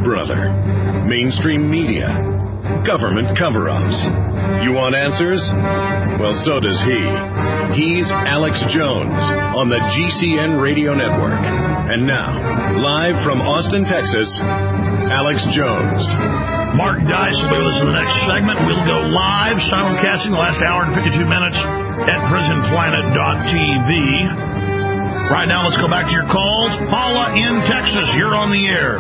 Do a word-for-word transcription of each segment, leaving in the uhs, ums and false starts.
brother. Mainstream media. Government cover-ups. You want answers? Well, so does he. He's Alex Jones on the G C N Radio Network. And now, live from Austin, Texas, Alex Jones. Mark Dice will be with us in the next segment. We'll go live, simulcasting the last hour and fifty-two minutes at prison planet dot t v. Right now, let's go back to your calls. Paula in Texas, you're on the air.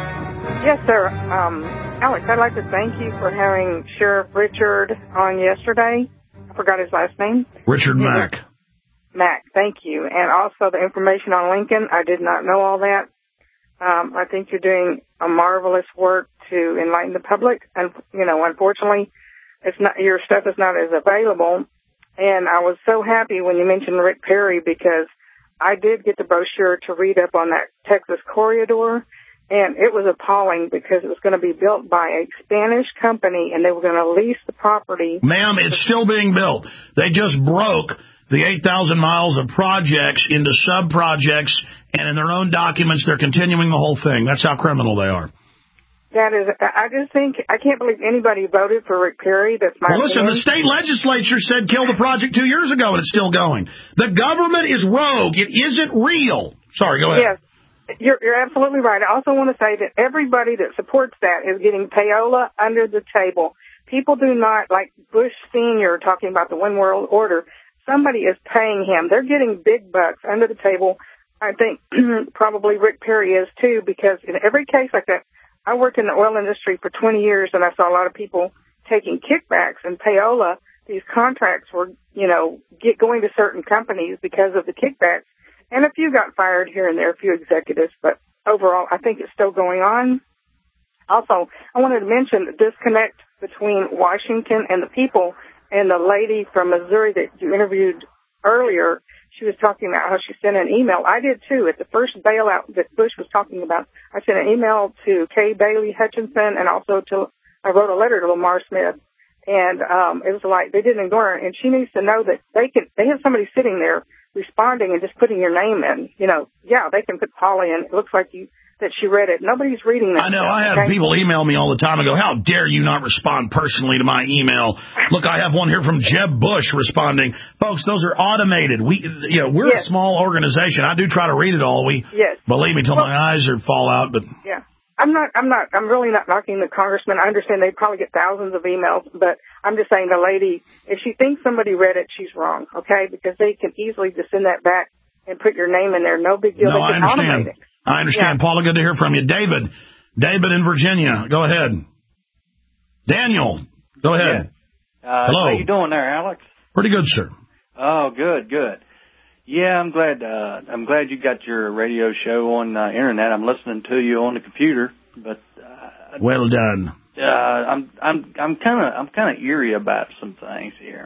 Yes, sir. Um, Alex, I'd like to thank you for having Sheriff Richard on yesterday. I forgot his last name. Richard Mack. Mack, thank you. And also the information on Lincoln. I did not know all that. Um, I think you're doing a marvelous work to enlighten the public. And, you know, unfortunately, it's not, your stuff is not as available. And I was so happy when you mentioned Rick Perry, because I did get the brochure to read up on that Texas corridor, and it was appalling because it was going to be built by a Spanish company, and they were going to lease the property. Ma'am, it's still being built. They just broke the eight thousand miles of projects into sub-projects, and in their own documents, they're continuing the whole thing. That's how criminal they are. That is, I just think, I can't believe anybody voted for Rick Perry. That's my Well, listen, opinion. the state legislature said kill the project two years ago, and it's still going. The government is rogue. It isn't real. Sorry, go ahead. Yes, you're, you're absolutely right. I also want to say that everybody that supports that is getting payola under the table. People do not, like Bush Senior talking about the one world order, somebody is paying him. They're getting big bucks under the table. I think probably Rick Perry is too, because in every case like that, I worked in the oil industry for twenty years, and I saw a lot of people taking kickbacks and payola. These contracts were, you know, get going to certain companies because of the kickbacks. And a few got fired here and there, a few executives, but overall, I think it's still going on. Also, I wanted to mention the disconnect between Washington and the people, and the lady from Missouri that you interviewed earlier. She was talking about how she sent an email. I did, too. At the first bailout that Bush was talking about, I sent an email to Kay Bailey Hutchinson, and also to, I wrote a letter to Lamar Smith. And um, it was like they didn't ignore her. And she needs to know that they can. They have somebody sitting there responding and just putting your name in. You know, yeah, they can put Polly in. It looks like you that she read it. Nobody's reading that. I know. Stuff, I have okay? people email me all the time and go, how dare you not respond personally to my email? Look, I have one here from Jeb Bush responding. Folks, those are automated. We, you know, we're yes. a small organization. I do try to read it all. We, yes. believe me, till well, my eyes are fall out. But yeah, I'm not, I'm not, I'm really not knocking the congressman. I understand they probably get thousands of emails, but I'm just saying the lady, if she thinks somebody read it, she's wrong, okay? Because they can easily just send that back and put your name in there. No big deal. No, they I can understand. automate it. I understand. Yeah. Paula, good to hear from you. David, David in Virginia, go ahead. Daniel, go ahead. Yeah. Uh, Hello. How you doing there, Alex? Pretty good, sir. Oh, good, good. Yeah, I'm glad. Uh, I'm glad you got your radio show on uh, internet. I'm listening to you on the computer, but uh, well done. Uh, I'm I'm I'm kind of I'm kind of eerie about some things here.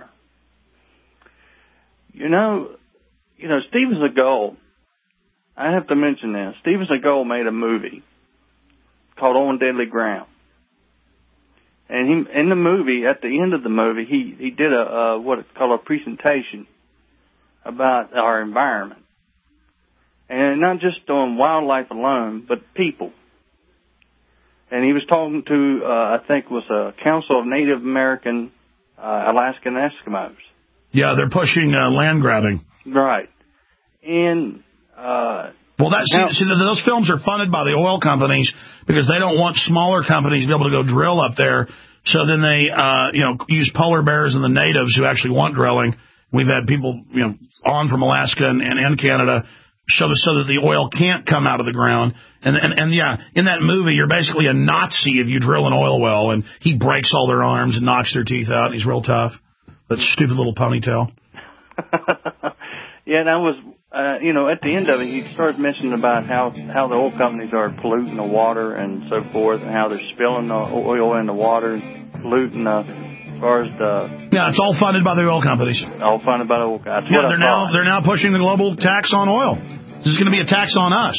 You know, you know, Steven Seagal. I have to mention this. Steven Seagal made a movie called On Deadly Ground. And he, in the movie, at the end of the movie, he, he did a, uh, what it's called a presentation about our environment. And not just on wildlife alone, but people. And he was talking to, uh, I think it was a Council of Native American, uh, Alaskan Eskimos. Yeah, they're pushing uh, land grabbing. Right. And... Uh, well, that's see, see, those films are funded by the oil companies because they don't want smaller companies to be able to go drill up there. So then they, uh, you know, use polar bears and the natives who actually want drilling. We've had people, you know, on from Alaska and, and, and Canada show the, so that the oil can't come out of the ground. And, and and yeah, in that movie, you're basically a Nazi if you drill an oil well, and he breaks all their arms and knocks their teeth out. And he's real tough. That stupid little ponytail. Yeah, and I was, uh, you know, at the end of it, he started mentioning about how, how the oil companies are polluting the water and so forth, and how they're spilling the oil in the water, polluting uh, as far as the... Yeah, it's all funded by the oil companies. All funded by the oil companies. Yeah, they're now, they're now pushing the global tax on oil. This is going to be a tax on us.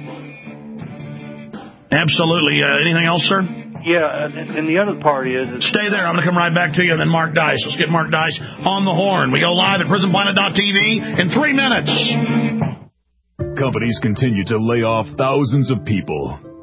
Absolutely. Uh, anything else, sir? Yeah, and the other part is... Stay there. I'm going to come right back to you, and then Mark Dice. Let's get Mark Dice on the horn. We go live at prison planet dot t v in three minutes. Companies continue to lay off thousands of people.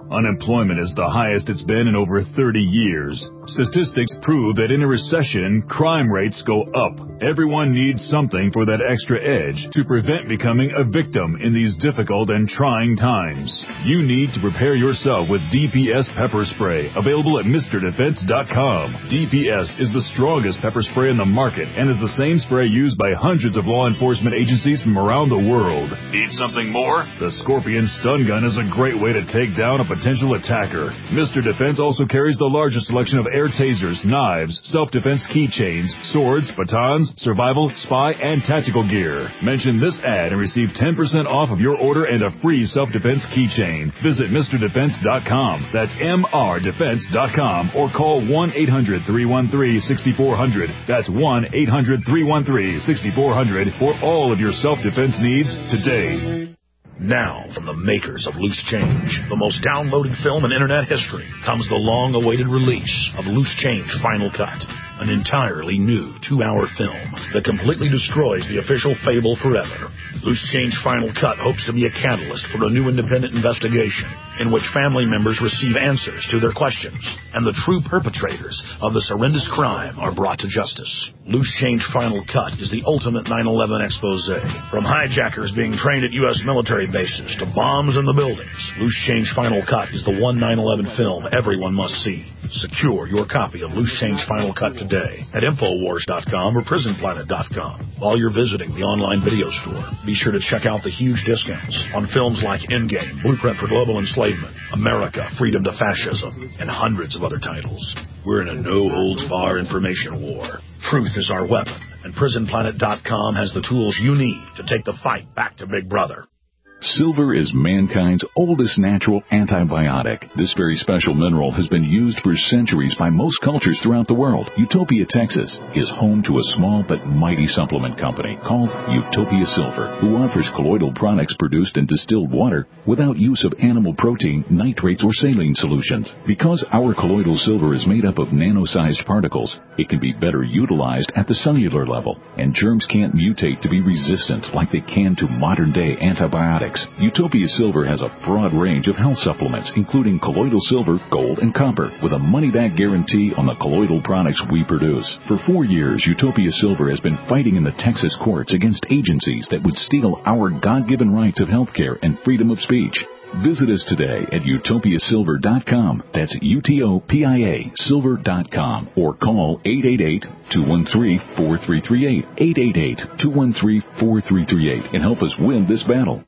Unemployment is the highest it's been in over thirty years. Statistics prove that in a recession, crime rates go up. Everyone needs something for that extra edge to prevent becoming a victim in these difficult and trying times. You need to prepare yourself with D P S pepper spray, available at Mister Defense dot com. D P S is the strongest pepper spray in the market and is the same spray used by hundreds of law enforcement agencies from around the world. Need something more? The Scorpion Stun Gun is a great way to take down a potential attacker. Mister Defense also carries the largest selection of air tasers, knives, self-defense keychains, swords, batons, survival, spy, and tactical gear. Mention this ad and receive ten percent off of your order and a free self-defense keychain. Visit Mister Defense dot com. That's M R Defense dot com or call one eight hundred, three one three, six four zero zero. That's one eight hundred, three one three, six four zero zero for all of your self-defense needs today. Now, from the makers of Loose Change, the most downloaded film in Internet history, comes the long-awaited release of Loose Change Final Cut, an entirely new two-hour film that completely destroys the official fable forever. Loose Change Final Cut hopes to be a catalyst for a new independent investigation in which family members receive answers to their questions and the true perpetrators of this horrendous crime are brought to justice. Loose Change Final Cut is the ultimate nine eleven expose. From hijackers being trained at U S military bases to bombs in the buildings, Loose Change Final Cut is the one nine eleven film everyone must see. Secure your copy of Loose Change Final Cut today at Infowars dot com or Prison Planet dot com. While you're visiting the online video store, be sure to check out the huge discounts on films like Endgame, Blueprint for Global Enslavement, America, Freedom to Fascism, and hundreds of other titles. We're in a no-holds-barred information war. Truth is our weapon, and Prison Planet dot com has the tools you need to take the fight back to Big Brother. Silver is mankind's oldest natural antibiotic. This very special mineral has been used for centuries by most cultures throughout the world. Utopia, Texas is home to a small but mighty supplement company called Utopia Silver, who offers colloidal products produced in distilled water without use of animal protein, nitrates, or saline solutions. Because our colloidal silver is made up of nano-sized particles, it can be better utilized at the cellular level, and germs can't mutate to be resistant like they can to modern-day antibiotics. Utopia Silver has a broad range of health supplements, including colloidal silver, gold, and copper, with a money-back guarantee on the colloidal products we produce. For four years, Utopia Silver has been fighting in the Texas courts against agencies that would steal our God-given rights of health care and freedom of speech. Visit us today at Utopia Silver dot com. That's U T O P I A Silver dot com. Or call eight eight eight, two one three, four three three eight, eight eight eight, two one three, four three three eight, and help us win this battle.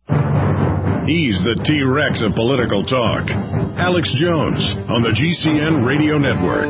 He's the T-Rex of political talk. Alex Jones on the G C N Radio Network.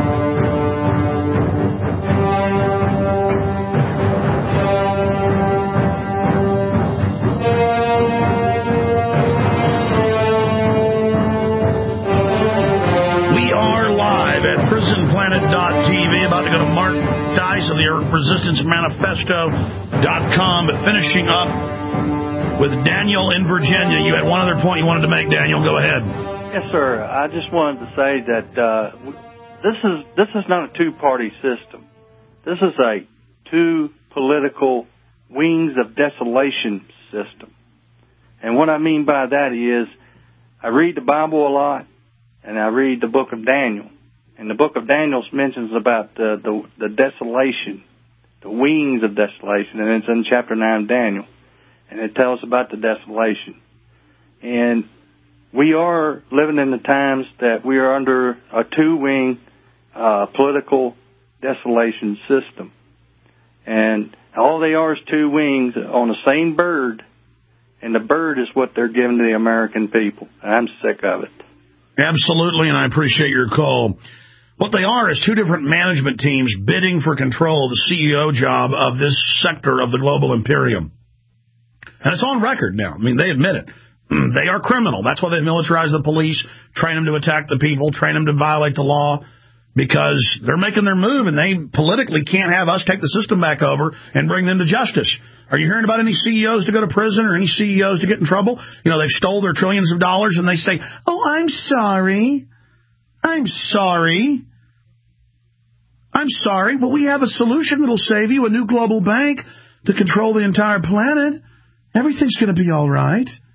We are live at Prison Planet dot T V, about to go to Mark Dice of the Resistance Manifesto dot com, but finishing up with Daniel in Virginia. You had one other point you wanted to make, Daniel. Go ahead. Yes, sir. I just wanted to say that uh, this is this is not a two-party system. This is a two political wings of desolation system. And what I mean by that is I read the Bible a lot, and I read the book of Daniel. And the book of Daniel mentions about the, the, the desolation, the wings of desolation, and it's in chapter nine of Daniel. And it tells about the desolation. And we are living in the times that we are under a two-wing uh, political desolation system. And all they are is two wings on the same bird, and the bird is what they're giving to the American people. And I'm sick of it. Absolutely, and I appreciate your call. What they are is two different management teams bidding for control of the C E O job of this sector of the global imperium. And it's on record now. I mean, they admit it. They are criminal. That's why they militarize the police, train them to attack the people, train them to violate the law, because they're making their move, and they politically can't have us take the system back over and bring them to justice. Are you hearing about any C E Os to go to prison or any C E Os to get in trouble? You know, they've stole their trillions of dollars, and they say, oh, I'm sorry. I'm sorry. I'm sorry, but we have a solution that'll save you, a new global bank to control the entire planet. Everything's going to be all right.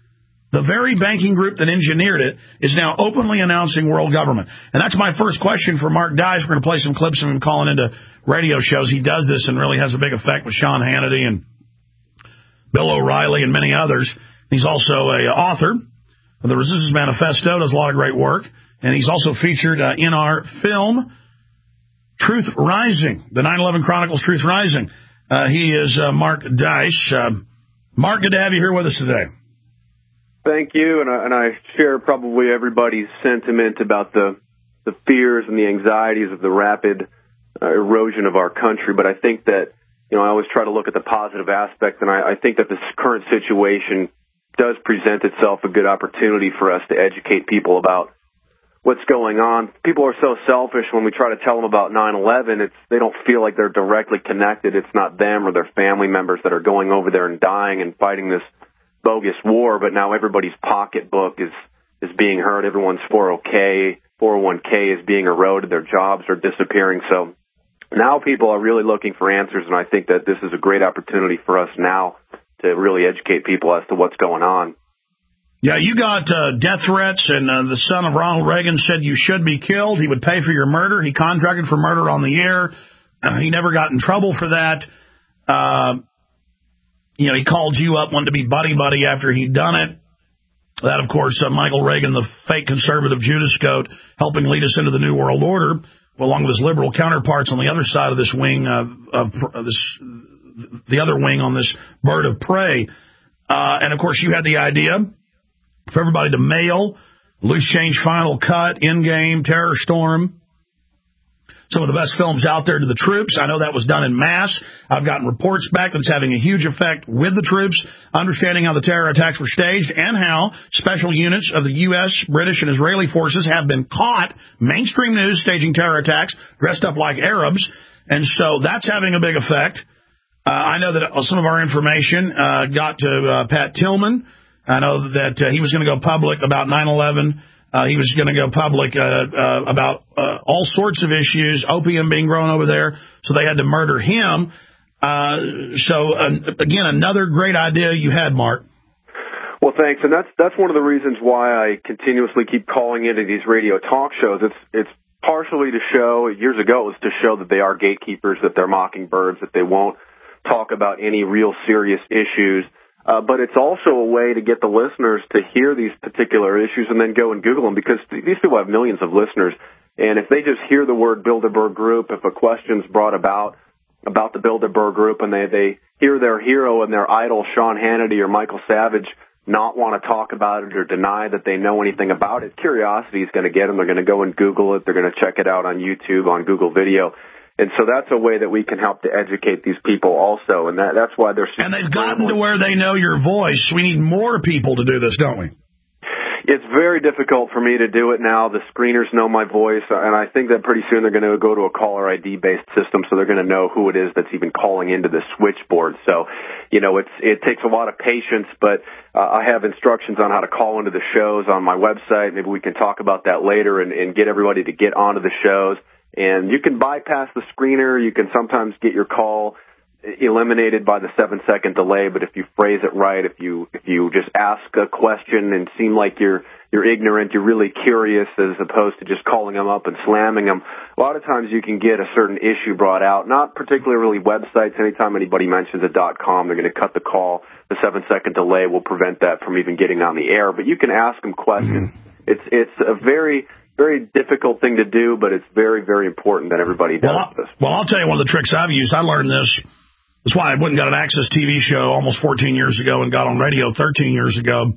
The very banking group that engineered it is now openly announcing world government. And that's my first question for Mark Dice. We're going to play some clips of him calling into radio shows. He does this and really has a big effect with Sean Hannity and Bill O'Reilly and many others. He's also an author of the Resistance Manifesto, does a lot of great work. And he's also featured uh, in our film, Truth Rising, the nine eleven Chronicles Truth Rising. Uh, he is uh, Mark Dice. Uh, Mark, good to have you here with us today. Thank you, and I, and I share probably everybody's sentiment about the, the fears and the anxieties of the rapid uh, erosion of our country. But I think that, you know, I always try to look at the positive aspect, and I, I think that this current situation does present itself a good opportunity for us to educate people about what's going on. People are so selfish when we try to tell them about nine eleven. It's they don't feel like they're directly connected. It's not them or their family members that are going over there and dying and fighting this bogus war, but now everybody's pocketbook is is being hurt. Everyone's four oh K, four oh one K is being eroded. Their jobs are disappearing. So now people are really looking for answers, and I think that this is a great opportunity for us now to really educate people as to what's going on. Yeah, you got uh, death threats, and uh, the son of Ronald Reagan said you should be killed. He would pay for your murder. He contracted for murder on the air. Uh, he never got in trouble for that. Uh You know, he called you up, wanted to be buddy-buddy after he'd done it. That, of course, uh, Michael Reagan, the fake conservative Judas goat, helping lead us into the New World Order, along with his liberal counterparts on the other side of this wing, uh, of uh, this, the other wing on this bird of prey. Uh, and, of course, you had the idea for everybody to mail Loose Change Final Cut, Endgame, Terror Storm, some of the best films out there to the troops. I know that was done in mass. I've gotten reports back that's having a huge effect with the troops, understanding how the terror attacks were staged and how special units of the U S, British, and Israeli forces have been caught, mainstream news, staging terror attacks, dressed up like Arabs. And so that's having a big effect. Uh, I know that some of our information uh, got to uh, Pat Tillman. I know that uh, he was going to go public about nine eleven. Uh, he was going to go public uh, uh, about uh, all sorts of issues, opium being grown over there, so they had to murder him. Uh, so, uh, again, another great idea you had, Mark. Well, thanks, and that's that's one of the reasons why I continuously keep calling into these radio talk shows. It's it's partially to show, years ago it was to show that they are gatekeepers, that they're mockingbirds, that they won't talk about any real serious issues. Uh, but it's also a way to get the listeners to hear these particular issues and then go and Google them, because these people have millions of listeners. And if they just hear the word Bilderberg Group, if a question's brought about about the Bilderberg Group and they, they hear their hero and their idol, Sean Hannity or Michael Savage, not want to talk about it or deny that they know anything about it, curiosity is going to get them. They're going to go and Google it. They're going to check it out on YouTube, on Google Video. And so that's a way that we can help to educate these people also, and that, that's why they're... And they've gotten to where they know your voice. We need more people to do this, don't we? It's very difficult for me to do it now. The screeners know my voice, and I think that pretty soon they're going to go to a caller I D-based system, so they're going to know who it is that's even calling into the switchboard. So, you know, it's it takes a lot of patience, but uh, I have instructions on how to call into the shows on my website. Maybe we can talk about that later and, and get everybody to get onto the shows. And you can bypass the screener. You can sometimes get your call eliminated by the seven-second delay. But if you phrase it right, if you if you just ask a question and seem like you're you're ignorant, you're really curious, as opposed to just calling them up and slamming them, a lot of times you can get a certain issue brought out. Not particularly websites. Anytime anybody mentions a .com, they're going to cut the call. The seven-second delay will prevent that from even getting on the air. But you can ask them questions. Mm-hmm. It's it's a very very difficult thing to do, but it's very, very important that everybody does well, this. Well, I'll tell you one of the tricks I've used. I learned this. That's why I went and got an Access T V show almost fourteen years ago and got on radio thirteen years ago,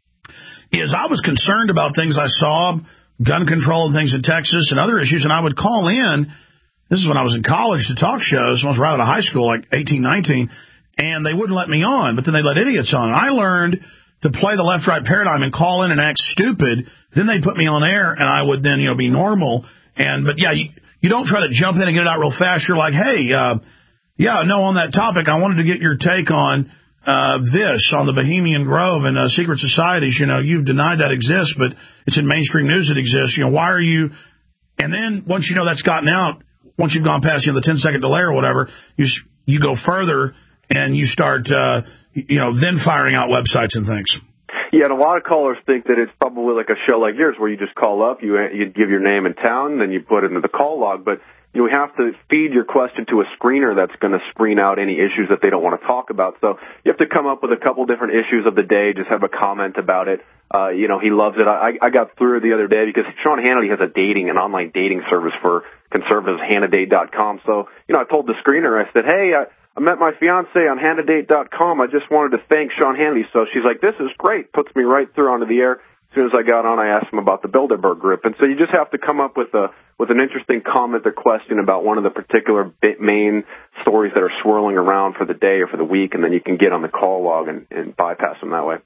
is I was concerned about things I saw, gun control and things in Texas and other issues, and I would call in. This is when I was in college to talk shows. I was right out of high school, like eighteen, nineteen, and they wouldn't let me on, but then they let idiots on. I learned to play the left-right paradigm and call in and act stupid. Then they'd put me on air, and I would then, you know, be normal. And But, yeah, you, you don't try to jump in and get it out real fast. You're like, hey, uh, yeah, no, on that topic, I wanted to get your take on uh, this, on the Bohemian Grove and uh, secret societies. You know, you've denied that exists, but it's in mainstream news it exists. You know, why are you... And then once you know that's gotten out, once you've gone past, you know, the ten-second delay or whatever, you you go further and you start... Uh, you know, then firing out websites and things. Yeah, and a lot of callers think that it's probably like a show like yours where you just call up, you you give your name and town, then you put it into the call log. But you know, we have to feed your question to a screener that's going to screen out any issues that they don't want to talk about. So you have to come up with a couple different issues of the day, just have a comment about it. Uh, you know, he loves it. I, I got through it the other day because Sean Hannity has a dating, an online dating service for conservatives, Hannah Date dot com. So, you know, I told the screener, I said, hey, I, I met my fiance on Hannah Date dot com. I just wanted to thank Sean Hannity. So she's like, this is great. Puts me right through onto the air. As soon as I got on, I asked him about the Bilderberg Group. And so you just have to come up with a with an interesting comment or question about one of the particular main stories that are swirling around for the day or for the week, and then you can get on the call log and, and bypass them that way.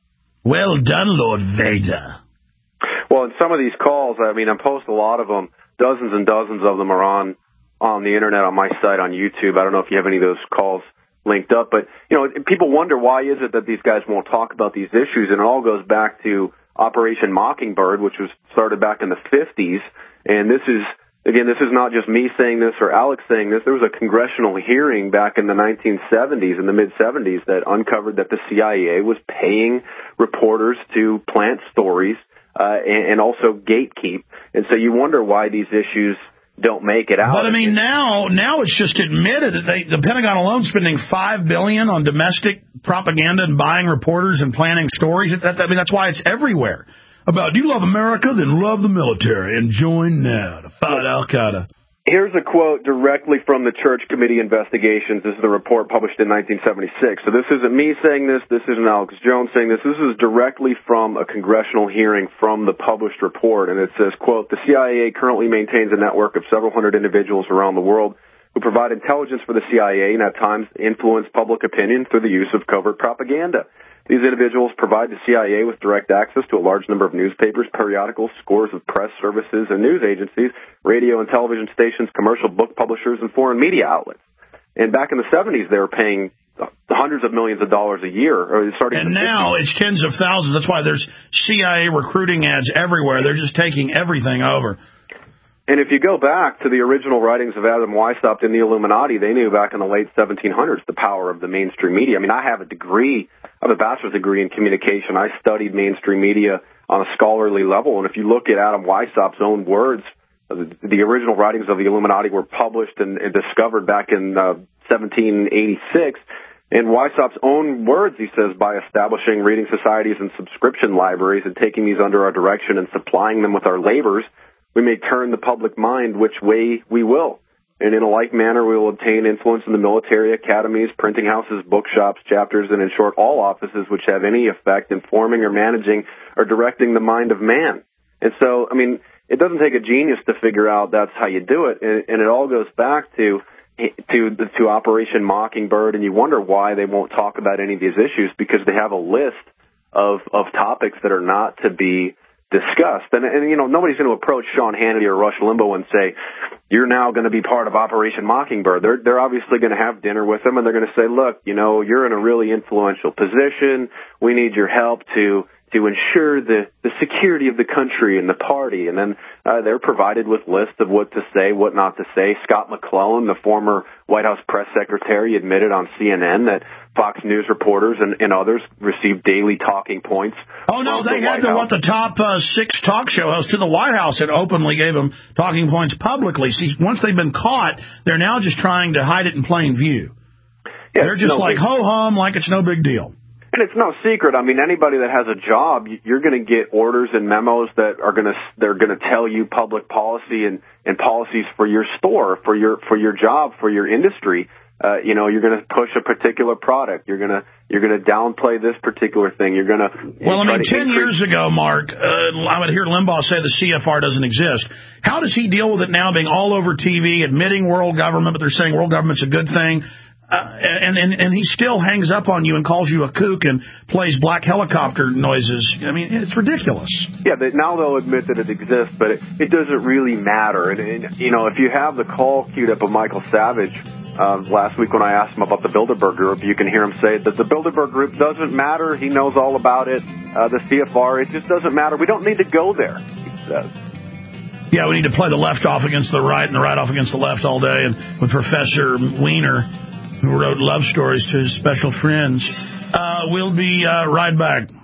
Well done, Lord Vader. Well, in some of these calls, I mean, I post a lot of them. Dozens and dozens of them are on, on the Internet, on my site, on YouTube. I don't know if you have any of those calls linked up. But, you know, people wonder why is it that these guys won't talk about these issues, and it all goes back to Operation Mockingbird, which was started back in the fifties. And this is, again, this is not just me saying this or Alex saying this. There was a congressional hearing back in the nineteen seventies, in the mid-seventies, that uncovered that the C I A was paying reporters to plant stories uh, and, and also gatekeep. And so you wonder why these issues don't make it out. But I mean, now now it's just admitted that they, the Pentagon alone spending five billion dollars on domestic propaganda and buying reporters and planning stories. That, I mean, that's why it's everywhere. About, do you love America? Then love the military and join now to fight Al-Qaeda. Here's a quote directly from the Church Committee Investigations. This is the report published in nineteen seventy-six. So this isn't me saying this. This isn't Alex Jones saying this. This is directly from a congressional hearing from the published report. And it says, quote, the C I A currently maintains a network of several hundred individuals around the world who provide intelligence for the C I A and at times influence public opinion through the use of covert propaganda. These individuals provide the C I A with direct access to a large number of newspapers, periodicals, scores of press services and news agencies, radio and television stations, commercial book publishers, and foreign media outlets. And back in the seventies, they were paying hundreds of millions of dollars a year. Or starting and now it's tens of thousands. That's why there's C I A recruiting ads everywhere. They're just taking everything over. And if you go back to the original writings of Adam Weishaupt in the Illuminati, they knew back in the late seventeen hundreds the power of the mainstream media. I mean, I have a degree, I have a bachelor's degree in communication. I studied mainstream media on a scholarly level. And if you look at Adam Weishaupt's own words, the, the original writings of the Illuminati were published and, and discovered back in uh, seventeen eighty-six. In Weishaupt's own words, he says, by establishing reading societies and subscription libraries and taking these under our direction and supplying them with our labors, we may turn the public mind which way we will. And in a like manner, we will obtain influence in the military, academies, printing houses, bookshops, chapters, and in short, all offices which have any effect in forming or managing or directing the mind of man. And so, I mean, it doesn't take a genius to figure out that's how you do it. And, and it all goes back to, to, to Operation Mockingbird. And you wonder why they won't talk about any of these issues, because they have a list of, of topics that are not to be discussed. And, and, you know, nobody's going to approach Sean Hannity or Rush Limbaugh and say, you're now going to be part of Operation Mockingbird. They're, they're obviously going to have dinner with them, and they're going to say, look, you know, you're in a really influential position. We need your help to to ensure the, the security of the country and the party. And then uh, they're provided with lists of what to say, what not to say. Scott McClellan, the former White House press secretary, admitted on C N N that Fox News reporters and, and others received daily talking points. Oh, no, they the had the, what, the top uh, six talk show hosts in the White House that openly gave them talking points publicly. See, once they've been caught, they're now just trying to hide it in plain view. Yeah, they're just no like, ho-hum, like it's no big deal. And it's no secret. I mean, anybody that has a job, you're going to get orders and memos that are going to they're going to tell you public policy and, and policies for your store, for your for your job, for your industry. Uh, you know, you're going to push a particular product. You're going to you're going to downplay this particular thing. You're going to well, I mean, ten years ago, Mark, uh, I would hear Limbaugh say the C F R doesn't exist. How does he deal with it now, being all over T V, admitting world government, but they're saying world government's a good thing? Uh, and, and and he still hangs up on you and calls you a kook and plays black helicopter noises. I mean, it's ridiculous. Yeah, but now they'll admit that it exists, but it, it doesn't really matter. And, and, you know, if you have the call queued up of Michael Savage uh, last week when I asked him about the Bilderberg Group, you can hear him say that the Bilderberg Group doesn't matter. He knows all about it. Uh, the C F R, it just doesn't matter. We don't need to go there, he says. Yeah, we need to play the left off against the right and the right off against the left all day. And with Professor Wiener, who wrote love stories to his special friends. Uh, we'll be uh, right back.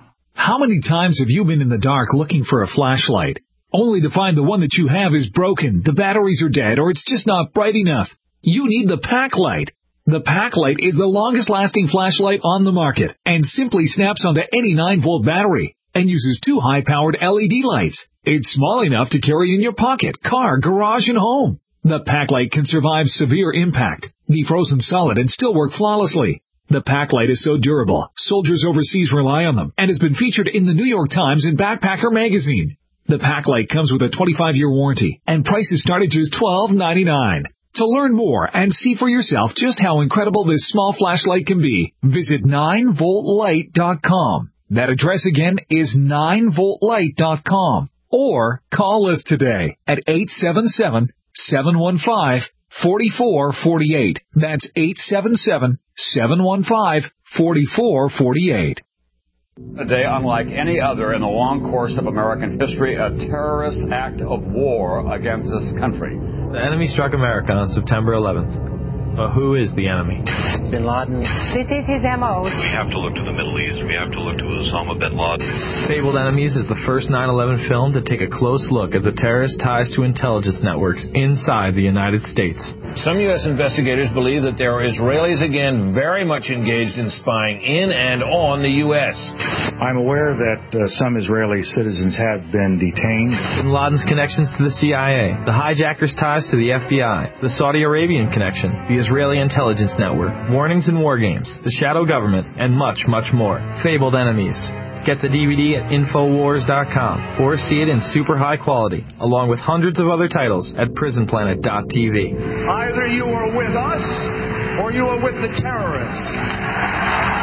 How many times have you been in the dark looking for a flashlight, only to find the one that you have is broken, the batteries are dead, or it's just not bright enough? You need the Packlight. The Packlight is the longest-lasting flashlight on the market and simply snaps onto any nine volt battery and uses two high-powered L E D lights. It's small enough to carry in your pocket, car, garage, and home. The Packlight can survive severe impact, be frozen solid, and still work flawlessly. The Packlight is so durable, soldiers overseas rely on them, and has been featured in the New York Times and Backpacker magazine. The Packlight comes with a twenty-five year warranty, and prices start at just twelve ninety-nine. To learn more and see for yourself just how incredible this small flashlight can be, visit nine volt light dot com. That address again is nine volt light dot com. Or call us today at eight seven seven, seven one five, four four four eight. That's eight seven seven, seven one five, four four four eight. A day unlike any other in the long course of American history, a terrorist act of war against this country. The enemy struck America on September eleventh. But who is the enemy? Bin Laden. This is his M O. We have to look to the Middle East. We have to look to Osama bin Laden. Fabled Enemies is the first nine eleven film to take a close look at the terrorist ties to intelligence networks inside the United States. Some U S investigators believe that there are Israelis again very much engaged in spying in and on the U S. I'm aware that uh, some Israeli citizens have been detained. Bin Laden's connections to the C I A, the hijackers' ties to the F B I, the Saudi Arabian connection, the Israeli intelligence network, warnings and war games, the shadow government, and much, much more. Fabled Enemies. Get the D V D at infowars dot com or see it in super high quality, along with hundreds of other titles at prison planet dot t v. Either you are with us or you are with the terrorists.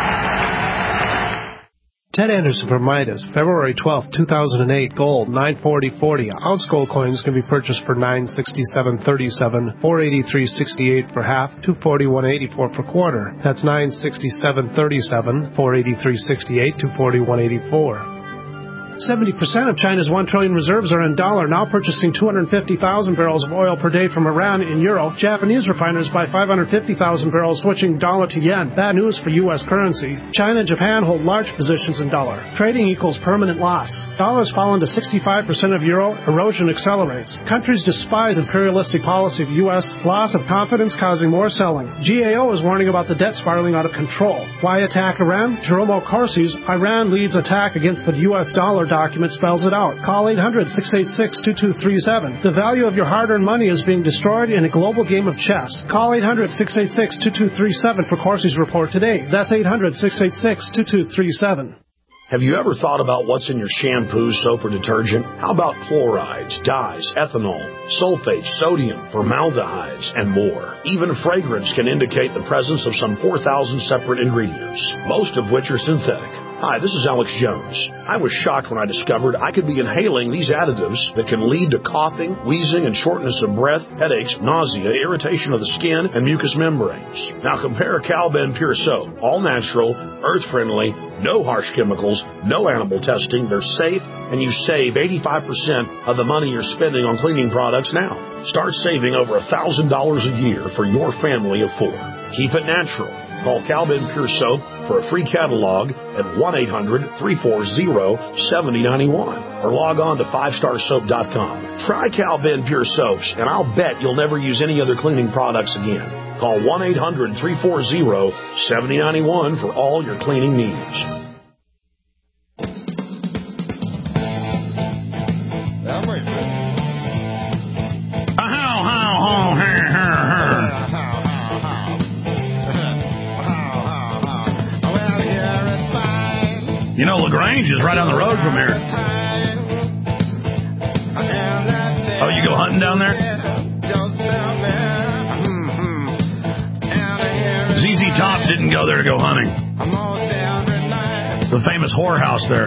Ted Anderson from Midas, February twelfth, two thousand eight, gold, nine forty forty. Ounce gold coins can be purchased for nine sixty-seven thirty-seven, four eighty-three sixty-eight for half, two forty-one eighty-four per quarter. That's nine sixty-seven thirty-seven, four eighty-three sixty-eight, two forty-one eighty-four. seventy percent of China's one trillion reserves are in dollar, now purchasing two hundred fifty thousand barrels of oil per day from Iran in euro. Japanese refiners buy five hundred fifty thousand barrels, switching dollar to yen. Bad news for U S currency. China and Japan hold large positions in dollar. Trading equals permanent loss. Dollar's fallen to sixty-five percent of euro. Erosion accelerates. Countries despise imperialistic policy of U S. Loss of confidence causing more selling. G A O is warning about the debt spiraling out of control. Why attack Iran? Jerome O'Corsi's Iran leads attack against the U S dollar document spells it out. Call eight hundred, six eight six, two two three seven. The value of your hard-earned money is being destroyed in a global game of chess. Call eight hundred, six eight six, two two three seven for Corsi's report today. That's eight hundred, six eight six, two two three seven. Have you ever thought about what's in your shampoo, soap, or detergent? How about chlorides, dyes, ethanol, sulfates, sodium, formaldehydes, and more? Even fragrance can indicate the presence of some four thousand separate ingredients, most of which are synthetic. Hi, this is Alex Jones. I was shocked when I discovered I could be inhaling these additives that can lead to coughing, wheezing, and shortness of breath, headaches, nausea, irritation of the skin, and mucous membranes. Now compare Calben Pure Soap. All natural, earth-friendly, no harsh chemicals, no animal testing. They're safe, and you save eighty-five percent of the money you're spending on cleaning products now. Start saving over one thousand dollars a year for your family of four. Keep it natural. Call Calben Pure Soap for a free catalog at one eight hundred, three four zero, seven zero nine one or log on to five star soap dot com. Try Calben Pure Soaps, and I'll bet you'll never use any other cleaning products again. Call one eight hundred, three four zero, seven zero nine one for all your cleaning needs. You know, LaGrange is right down the road from here. Oh, you go hunting down there? Z Z Top didn't go there to go hunting. The famous whorehouse there.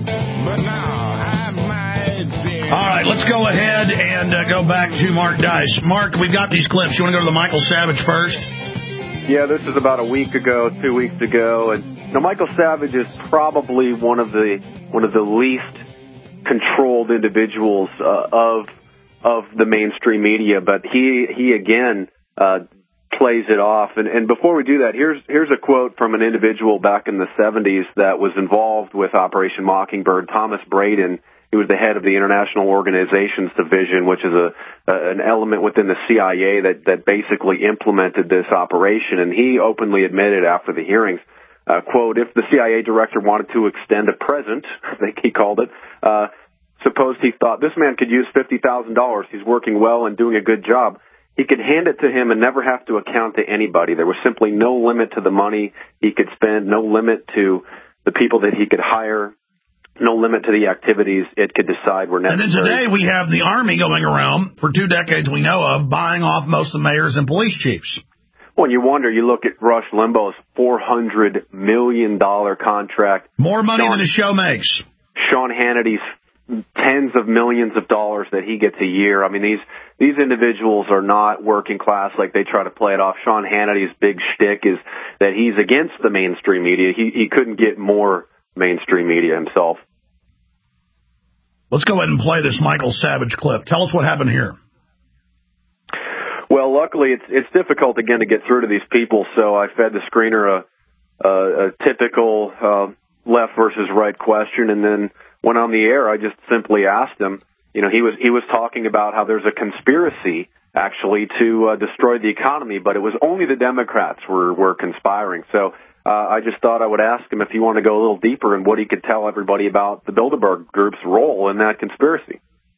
All right, let's go ahead and uh, go back to Mark Dice. Mark, we've got these clips. You want to go to the Michael Savage first? Yeah, this is about a week ago, two weeks ago, and now Michael Savage is probably one of the one of the least controlled individuals uh, of of the mainstream media, but he he again uh, plays it off. And, and before we do that, here's here's a quote from an individual back in the seventies that was involved with Operation Mockingbird, Thomas Braden. He was the head of the International Organizations Division, which is a, a an element within the C I A that, that basically implemented this operation. And he openly admitted after the hearings, uh, quote, if the C I A director wanted to extend a present, I think he called it, uh, suppose he thought this man could use fifty thousand dollars. He's working well and doing a good job. He could hand it to him and never have to account to anybody. There was simply no limit to the money he could spend, no limit to the people that he could hire, no limit to the activities it could decide were necessary. And then today we have the Army going around, for two decades we know of, buying off most of the mayors and police chiefs. Well, you wonder, you look at Rush Limbaugh's four hundred million dollars contract. More money Sean, than the show makes. Sean Hannity's tens of millions of dollars that he gets a year. I mean, these these individuals are not working class like they try to play it off. Sean Hannity's big shtick is that he's against the mainstream media. He he couldn't get more mainstream media himself. Let's go ahead and play this Michael Savage clip. Tell us what happened here. Well, luckily it's it's difficult again to get through to these people, so I fed the screener a a, a typical uh, left versus right question, and then when on the air, I just simply asked him, you know, he was he was talking about how there's a conspiracy, actually, to uh, destroy the economy, but it was only the Democrats were, were conspiring. So uh, I just thought I would ask him if he wanted to go a little deeper and what he could tell everybody about the Bilderberg Group's role in that conspiracy.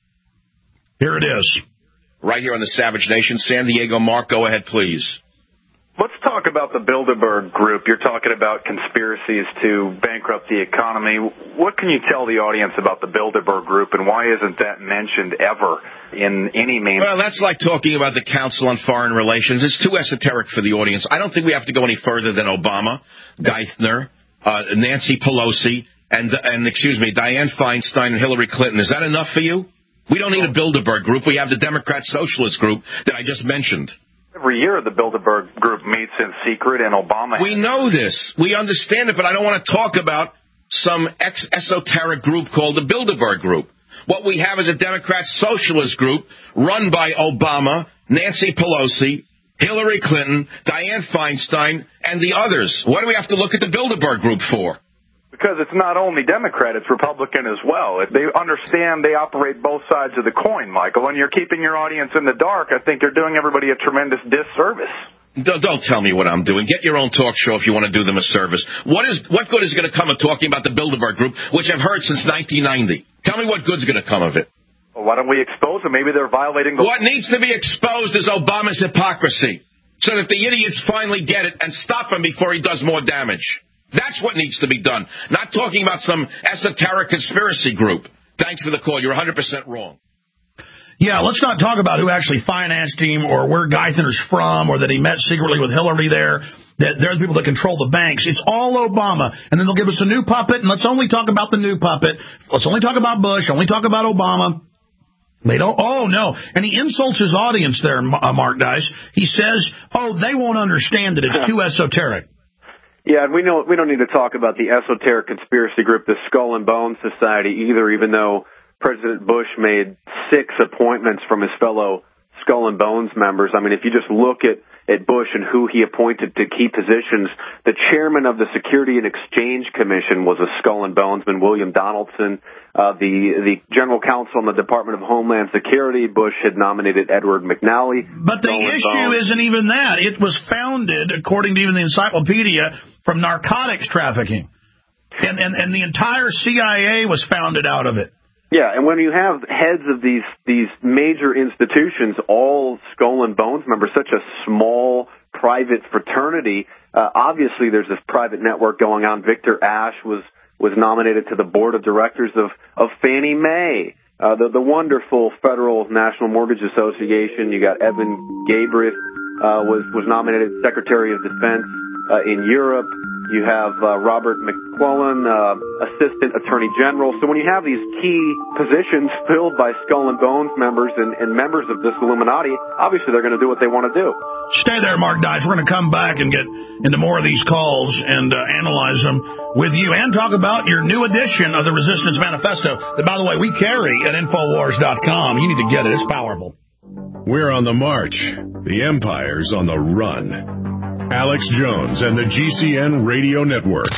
Here it is. Right here on the Savage Nation. San Diego, Mark, go ahead, please. Let's talk about the Bilderberg Group. You're talking about conspiracies to bankrupt the economy. What can you tell the audience about the Bilderberg Group, and why isn't that mentioned ever in any main... Well, that's like talking about the Council on Foreign Relations. It's too esoteric for the audience. I don't think we have to go any further than Obama, Geithner, uh, Nancy Pelosi, and, and, excuse me, Dianne Feinstein and Hillary Clinton. Is that enough for you? We don't need a Bilderberg Group. We have the Democrat Socialist Group that I just mentioned. Every year, the Bilderberg Group meets in secret, and Obama... We know this. We understand it, but I don't want to talk about some ex esoteric group called the Bilderberg Group. What we have is a Democrat Socialist Group run by Obama, Nancy Pelosi, Hillary Clinton, Dianne Feinstein, and the others. What do we have to look at the Bilderberg Group for? Because it's not only Democrat, it's Republican as well. They understand they operate both sides of the coin, Michael, and you're keeping your audience in the dark. I think you're doing everybody a tremendous disservice. Don't, don't tell me what I'm doing. Get your own talk show if you want to do them a service. What is what good is going to come of talking about the Bilderberg Group, which I've heard since nineteen ninety? Tell me what good's going to come of it. Well, why don't we expose them? Maybe they're violating the... What needs to be exposed is Obama's hypocrisy, so that the idiots finally get it and stop him before he does more damage. That's what needs to be done, not talking about some esoteric conspiracy group. Thanks for the call. You're one hundred percent wrong. Yeah, let's not talk about who actually financed him or where Geithner's from or that he met secretly with Hillary there, that they're the people that control the banks. It's all Obama. And then they'll give us a new puppet, and let's only talk about the new puppet. Let's only talk about Bush, only talk about Obama. They don't, oh, no. And he insults his audience there, uh, Mark Dice. He says, oh, they won't understand that it's too esoteric. Yeah, and we know we don't need to talk about the esoteric conspiracy group, the Skull and Bones Society, either, even though President Bush made six appointments from his fellow Skull and Bones members. I mean, if you just look at, at Bush and who he appointed to key positions, the chairman of the Security and Exchange Commission was a Skull and Bonesman, William Donaldson. Uh, the the general counsel in the Department of Homeland Security, Bush had nominated Edward McNally. But the issue isn't even that. It was founded, according to even the encyclopedia, from narcotics trafficking. And, and, and the entire C I A was founded out of it. Yeah, and when you have heads of these these major institutions, all Skull and Bones members, such a small private fraternity, uh, obviously there's this private network going on. Victor Ashe was was nominated to the board of directors of, of Fannie Mae, uh, the, the wonderful Federal National Mortgage Association. You got Evan Gabrich uh, was, was nominated Secretary of Defense uh, in Europe. You have uh, Robert McClellan, uh, Assistant Attorney General. So when you have these key positions filled by Skull and Bones members and, and members of this Illuminati, obviously they're going to do what they want to do. Stay there, Mark Dice. We're going to come back and get into more of these calls and uh, analyze them with you and talk about your new edition of the Resistance Manifesto that, by the way, we carry at Infowars dot com. You need to get it. It's powerful. We're on the march, The empire's on the run. Alex Jones and the G C N Radio Network.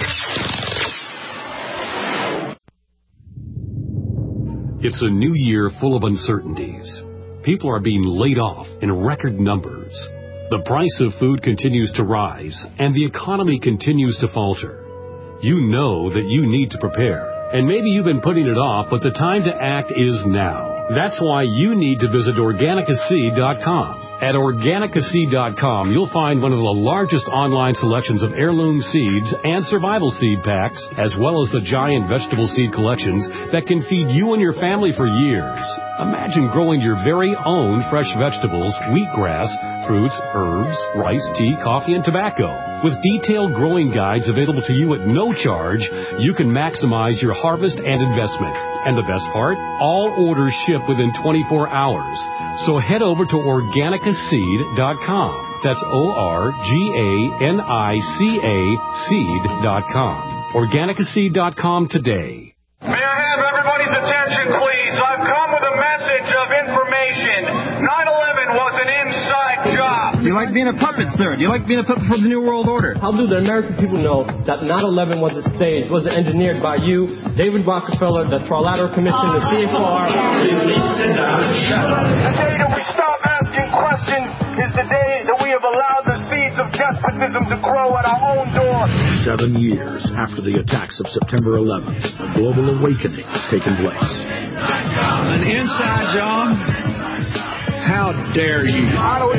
It's a new year full of uncertainties. People are being laid off in record numbers. The price of food continues to rise, and the economy continues to falter. You know that you need to prepare, and maybe you've been putting it off, but the time to act is now. That's why you need to visit Organica Seed dot com. At Organica Seed dot com, you'll find one of the largest online selections of heirloom seeds and survival seed packs, as well as the giant vegetable seed collections that can feed you and your family for years. Imagine growing your very own fresh vegetables, wheatgrass, fruits, herbs, rice, tea, coffee, and tobacco. With detailed growing guides available to you at no charge, you can maximize your harvest and investment. And the best part? All orders ship within twenty-four hours. So head over to Organica Seed dot com. That's O R G A N I C A Seed dot com. Organica Seed dot com today. May I have everybody's attention, please? I've come with a message of information. nine eleven was an inside job. Do you like being a puppet, sir? Do you like being a puppet for the New World Order? How do the American people know that nine eleven was a stage, was engineered by you, David Rockefeller, the Trilateral Commission, the C F R? Sit down and shut up. The day that we stop asking questions is the day that we have allowed the seeds of despotism to grow at our own door. Seven years after the attacks of September eleventh, a global awakening has taken place. An inside job? How dare you?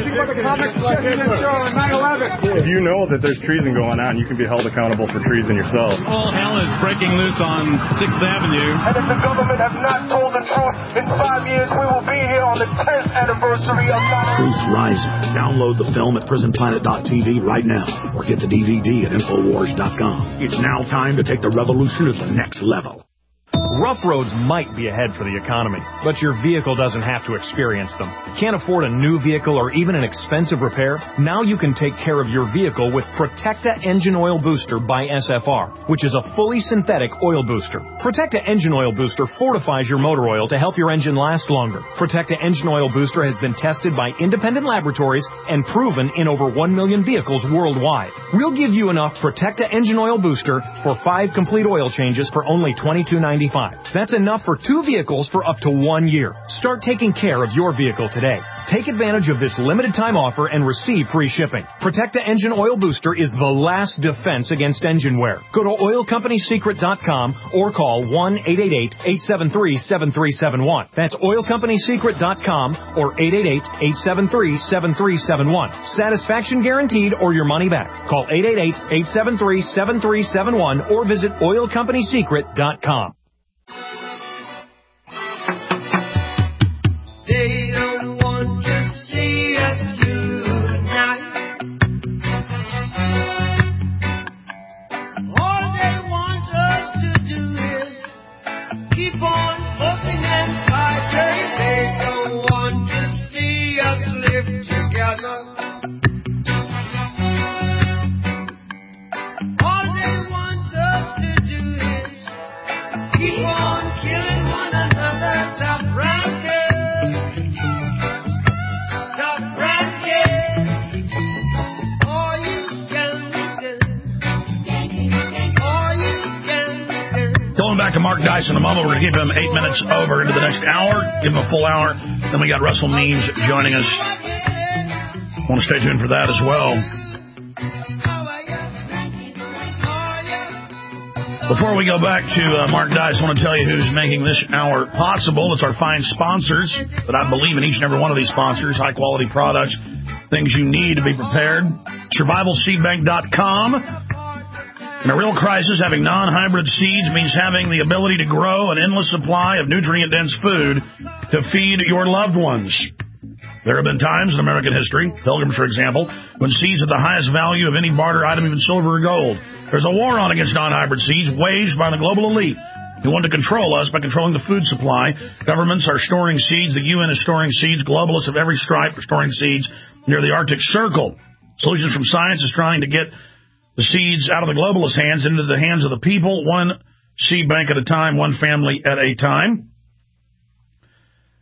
If you know that there's treason going on, you can be held accountable for treason yourself. All hell is breaking loose on sixth Avenue. And if the government has not told the truth, in five years we will be here on the tenth anniversary of nine eleven. Truth Rising. Download the film at prison planet dot t v right now, or get the D V D at infowars dot com. It's now time to take the revolution to the next level. Rough roads might be ahead for the economy, but your vehicle doesn't have to experience them. Can't afford a new vehicle or even an expensive repair? Now you can take care of your vehicle with Protecta Engine Oil Booster by S F R, which is a fully synthetic oil booster. Protecta Engine Oil Booster fortifies your motor oil to help your engine last longer. Protecta Engine Oil Booster has been tested by independent laboratories and proven in over one million vehicles worldwide. We'll give you enough Protecta Engine Oil Booster for five complete oil changes for only twenty-two ninety-five. That's enough for two vehicles for up to one year. Start taking care of your vehicle today. Take advantage of this limited time offer and receive free shipping. Protecta Engine Oil Booster is the last defense against engine wear. Go to oil company secret dot com or call one eight eight eight, eight seven three, seven three seven one. That's oil company secret dot com or eight eight eight, eight seven three, seven three seven one. Satisfaction guaranteed or your money back. Call eight eight eight, eight seven three, seven three seven one or visit oil company secret dot com. They don't want to see us tonight. All they want us to do is keep on fussing and fighting. They don't want to see us live together. All they want us to do is keep on killing one another. Tough round. Going back to Mark Dice in a moment, we're going to give him eight minutes over into the next hour, give him a full hour. Then we got Russell Means joining us. Want to stay tuned for that as well. Before we go back to uh, Mark Dice, I want to tell you who's making this hour possible. It's our fine sponsors, but I believe in each and every one of these sponsors. High-quality products, things you need to be prepared. survival seed bank dot com. In a real crisis, having non-hybrid seeds means having the ability to grow an endless supply of nutrient-dense food to feed your loved ones. There have been times in American history, Pilgrims for example, when seeds at the highest value of any barter item, even silver or gold. There's a war on against non-hybrid seeds waged by the global elite who want to control us by controlling the food supply. Governments are storing seeds. The U N is storing seeds. Globalists of every stripe are storing seeds near the Arctic Circle. Solutions from Science is trying to get the seeds out of the globalist hands into the hands of the people, one seed bank at a time, one family at a time.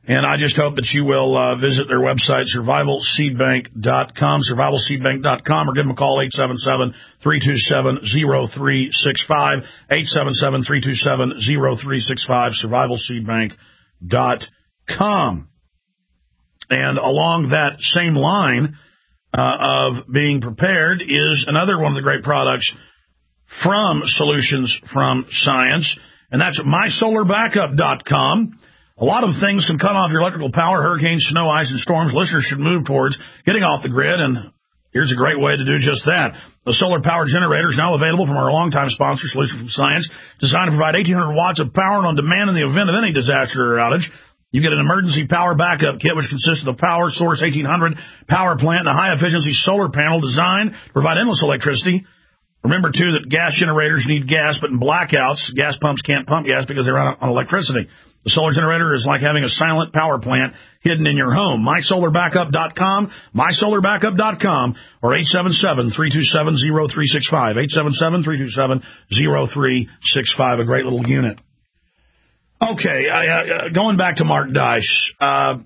And I just hope that you will uh, visit their website, survival seed bank dot com, survival seed bank dot com, or give them a call, eight seven seven, three two seven, zero three six five, eight seven seven, three two seven, zero three six five, survival seed bank dot com. And along that same line uh, of being prepared is another one of the great products from Solutions from Science, and that's my solar backup dot com. A lot of things can cut off your electrical power, hurricanes, snow, ice, and storms. Listeners should move towards getting off the grid, and here's a great way to do just that. The solar power generator is now available from our longtime sponsor, Solutions from Science, designed to provide eighteen hundred watts of power on demand in the event of any disaster or outage. You get an emergency power backup kit, which consists of the Power Source eighteen hundred power plant and a high-efficiency solar panel designed to provide endless electricity. Remember, too, that gas generators need gas, but in blackouts, gas pumps can't pump gas because they run on electricity. The solar generator is like having a silent power plant hidden in your home. my solar backup dot com, my solar backup dot com, or eight seven seven, three two seven, zero three six five, eight seven seven, three two seven, zero three six five, a great little unit. Okay, I, uh, going back to Mark Dice. Uh,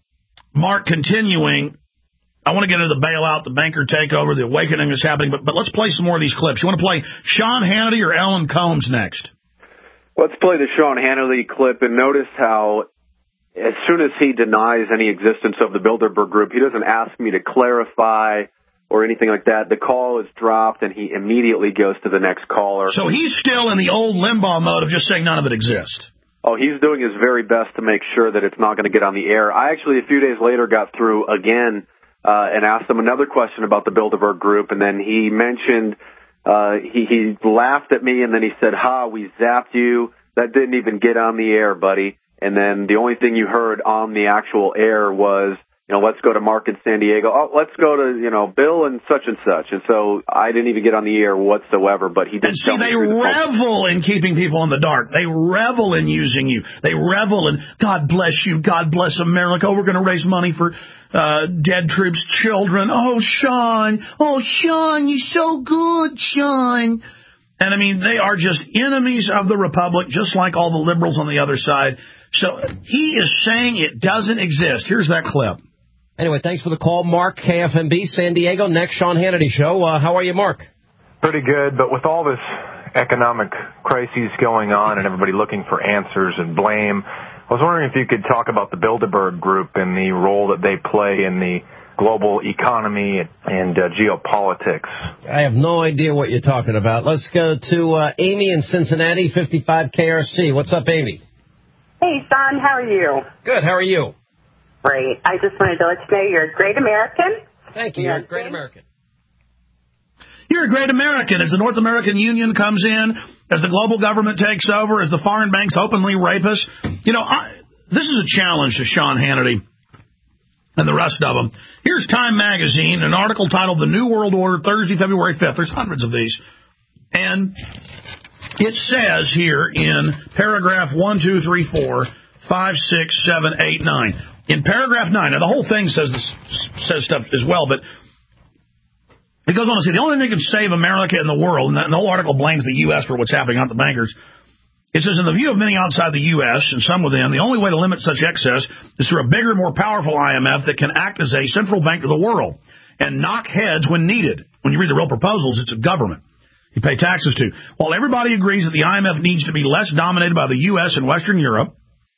Mark, continuing, I want to get into the bailout, the banker takeover, the awakening that's happening, but, but let's play some more of these clips. You want to play Sean Hannity or Ellen Combs next? Let's play the Sean Hannity clip and notice how as soon as he denies any existence of the Bilderberg Group, he doesn't ask me to clarify or anything like that. The call is dropped, and he immediately goes to the next caller. So he's still in the old Limbaugh mode of just saying none of it exists. Oh, he's doing his very best to make sure that it's not going to get on the air. I actually, a few days later, got through again uh, and asked him another question about the Bilderberg Group, and then he mentioned... Uh, he, he laughed at me, and then he said, ha, we zapped you. That didn't even get on the air, buddy. And then the only thing you heard on the actual air was, you know, let's go to Mark in San Diego. Oh, let's go to, you know, Bill and such and such. And so I didn't even get on the air whatsoever, but he did. And see, they revel in keeping people in the dark. They revel in using you. They revel in, God bless you, God bless America. Oh, we're going to raise money for uh dead troops' children. Oh, Sean. Oh, Sean, you're so good, Sean. And, I mean, they are just enemies of the Republic, just like all the liberals on the other side. So he is saying it doesn't exist. Here's that clip. Anyway, thanks for the call, Mark, K F M B, San Diego. Next, Sean Hannity Show. Uh, how are you, Mark? Pretty good, but with all this economic crises going on and everybody looking for answers and blame, I was wondering if you could talk about the Bilderberg Group and the role that they play in the global economy and uh, geopolitics. I have no idea what you're talking about. Let's go to uh, Amy in Cincinnati, fifty-five K R C. What's up, Amy? Hey, Sean, how are you? Good, how are you? Great. I just wanted to let you know you're a great American. Thank you. You're a great American. You're a great American. As the North American Union comes in, as the global government takes over, as the foreign banks openly rape us, you know, I, this is a challenge to Sean Hannity and the rest of them. Here's Time Magazine, an article titled The New World Order, Thursday, February fifth. There's hundreds of these. And it says here in paragraph one, two, three, four, five, six, seven, eight, nine. In paragraph nine, now the whole thing says this, says stuff as well, but it goes on to say the only thing that can save America and the world, and, that, and the whole article blames the U S for what's happening, not the bankers. It says, in the view of many outside the U S and some within, the only way to limit such excess is through a bigger, more powerful I M F that can act as a central bank of the world and knock heads when needed. When you read the real proposals, it's a government you pay taxes to. While everybody agrees that the I M F needs to be less dominated by the U S and Western Europe,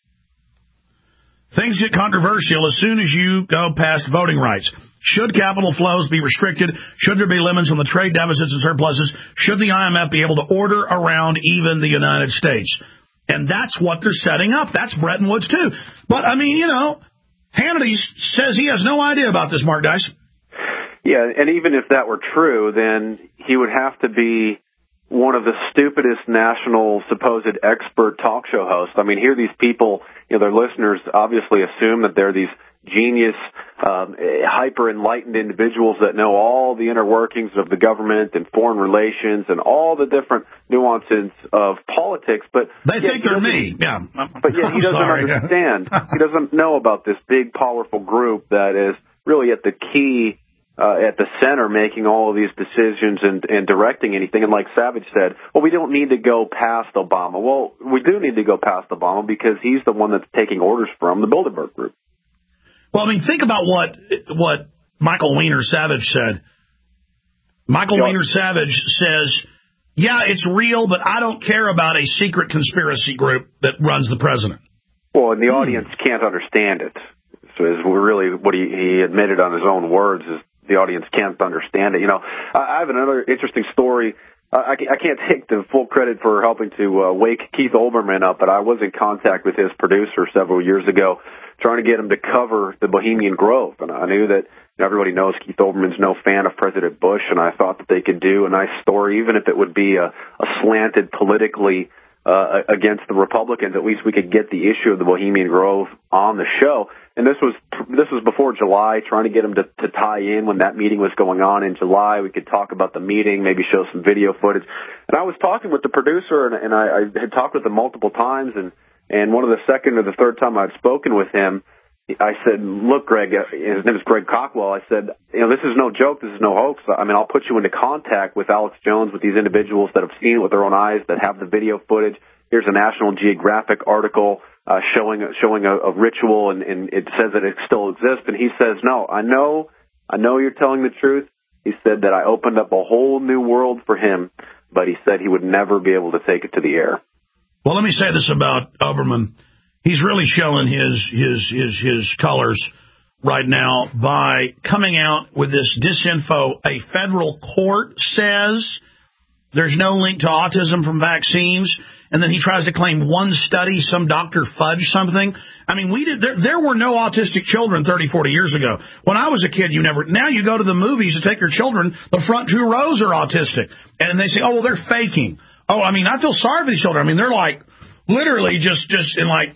things get controversial as soon as you go past voting rights. Should capital flows be restricted? Should there be limits on the trade deficits and surpluses? Should the I M F be able to order around even the United States? And that's what they're setting up. That's Bretton Woods, too. But, I mean, you know, Hannity says he has no idea about this, Mark Dice. Yeah, and even if that were true, then he would have to be one of the stupidest national supposed expert talk show hosts. I mean, here these people, you know, their listeners obviously assume that they're these genius, um, hyper-enlightened individuals that know all the inner workings of the government and foreign relations and all the different nuances of politics. But they think they're me. Yeah, but yet he doesn't sorry. understand. He doesn't know about this big, powerful group that is really at the key uh, at the center making all of these decisions and, and directing anything. And like Savage said, well, we don't need to go past Obama. Well, we do need to go past Obama because he's the one that's taking orders from the Bilderberg Group. Well, I mean, think about what what Michael Weiner Savage said. Michael Yeah. Weiner Savage says, yeah, it's real, but I don't care about a secret conspiracy group that runs the president. Well, and the audience can't understand it. So is really what he, he admitted on his own words is the audience can't understand it. You know, I, I have another interesting story. I, I can't take the full credit for helping to uh, wake Keith Olbermann up, but I was in contact with his producer several years ago trying to get him to cover the Bohemian Grove. And I knew that everybody knows Keith Olbermann's no fan of President Bush, and I thought that they could do a nice story, even if it would be a, a slanted politically uh, against the Republicans. At least we could get the issue of the Bohemian Grove on the show. And this was this was before July, trying to get him to, to tie in when that meeting was going on in July. We could talk about the meeting, maybe show some video footage. And I was talking with the producer, and, and I, I had talked with him multiple times, and, and one of the second or the third time I'd spoken with him, I said, look, Greg, his name is Greg Cockwell. I said, you know, this is no joke. This is no hoax. I mean, I'll put you into contact with Alex Jones, with these individuals that have seen it with their own eyes, that have the video footage. Here's a National Geographic article uh, showing showing a, a ritual, and, and it says that it still exists. And he says, no, I know, I know you're telling the truth. He said that I opened up a whole new world for him, but he said he would never be able to take it to the air. Well, let me say this about Olbermann. He's really showing his his his his colors right now by coming out with this disinfo. A federal court says there's no link to autism from vaccines, and then he tries to claim one study, some doctor fudged something. I mean, we did there, there were no autistic children thirty, forty years ago. When I was a kid, you never. Now you go to the movies to take your children, the front two rows are autistic, and they say, oh, well, they're faking. Oh, I mean, I feel sorry for these children. I mean, they're like literally just just in like.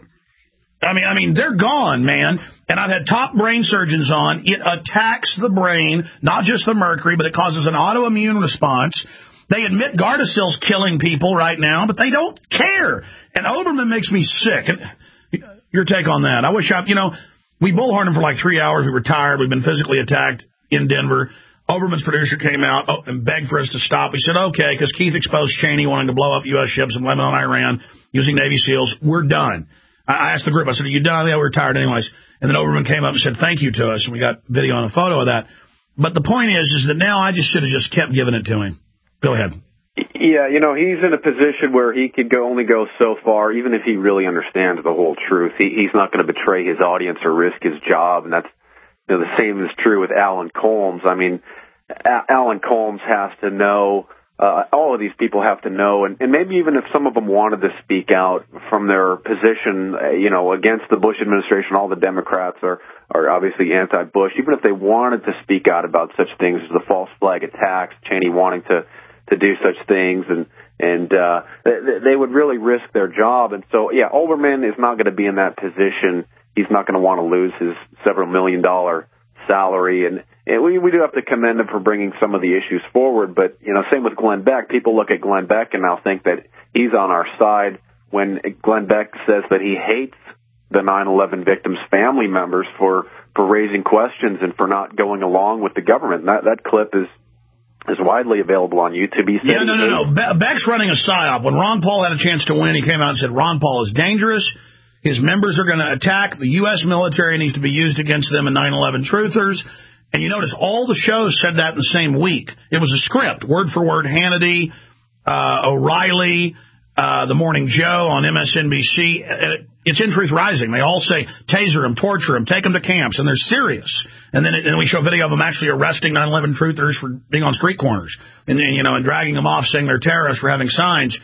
I mean, I mean, they're gone, man. And I've had top brain surgeons on. It attacks the brain, not just the mercury, but it causes an autoimmune response. They admit Gardasil's killing people right now, but they don't care. And Olbermann makes me sick. And your take on that? I wish I, you know, we bullhorned him for like three hours. We were tired. We've been physically attacked in Denver. Olbermann's producer came out and begged for us to stop. We said, okay, because Keith exposed Cheney wanting to blow up U S ships in Lebanon, Iran, using Navy SEALs. We're done. I asked the group, I said, are you done? Yeah, we were tired anyways. And then Olbermann came up and said, thank you to us. And we got video and a photo of that. But the point is, is that now I just should have just kept giving it to him. Go ahead. Yeah, you know, he's in a position where he could go only go so far, even if he really understands the whole truth. He, he's not going to betray his audience or risk his job. And that's, you know, the same is true with Alan Colmes. I mean, A- Alan Colmes has to know. Uh, all of these people have to know, and, and maybe even if some of them wanted to speak out from their position, uh, you know, against the Bush administration, all the Democrats are, are obviously anti-Bush, even if they wanted to speak out about such things as the false flag attacks, Cheney wanting to, to do such things, and, and uh, they, they would really risk their job. And so, yeah, Olbermann is not going to be in that position. He's not going to want to lose his several million dollar salary, and And we, we do have to commend him for bringing some of the issues forward, but, you know, same with Glenn Beck. People look at Glenn Beck and now think that he's on our side when Glenn Beck says that he hates the nine eleven victims' family members for, for raising questions and for not going along with the government. And that, that clip is is widely available on YouTube. He said yeah, no, no, no. Be- Beck's running a psyop. When Ron Paul had a chance to win, he came out and said Ron Paul is dangerous. His members are going to attack. The U S military needs to be used against them and nine eleven truthers. And you notice all the shows said that in the same week. It was a script, word for word. Hannity, uh, O'Reilly, uh, The Morning Joe on M S N B C. It's In Truth Rising. They all say, taser him, torture him, take him to camps, and they're serious. And then, it, and we show video of them actually arresting nine eleven truthers for being on street corners, and then, you know, and dragging them off, saying they're terrorists for having signs.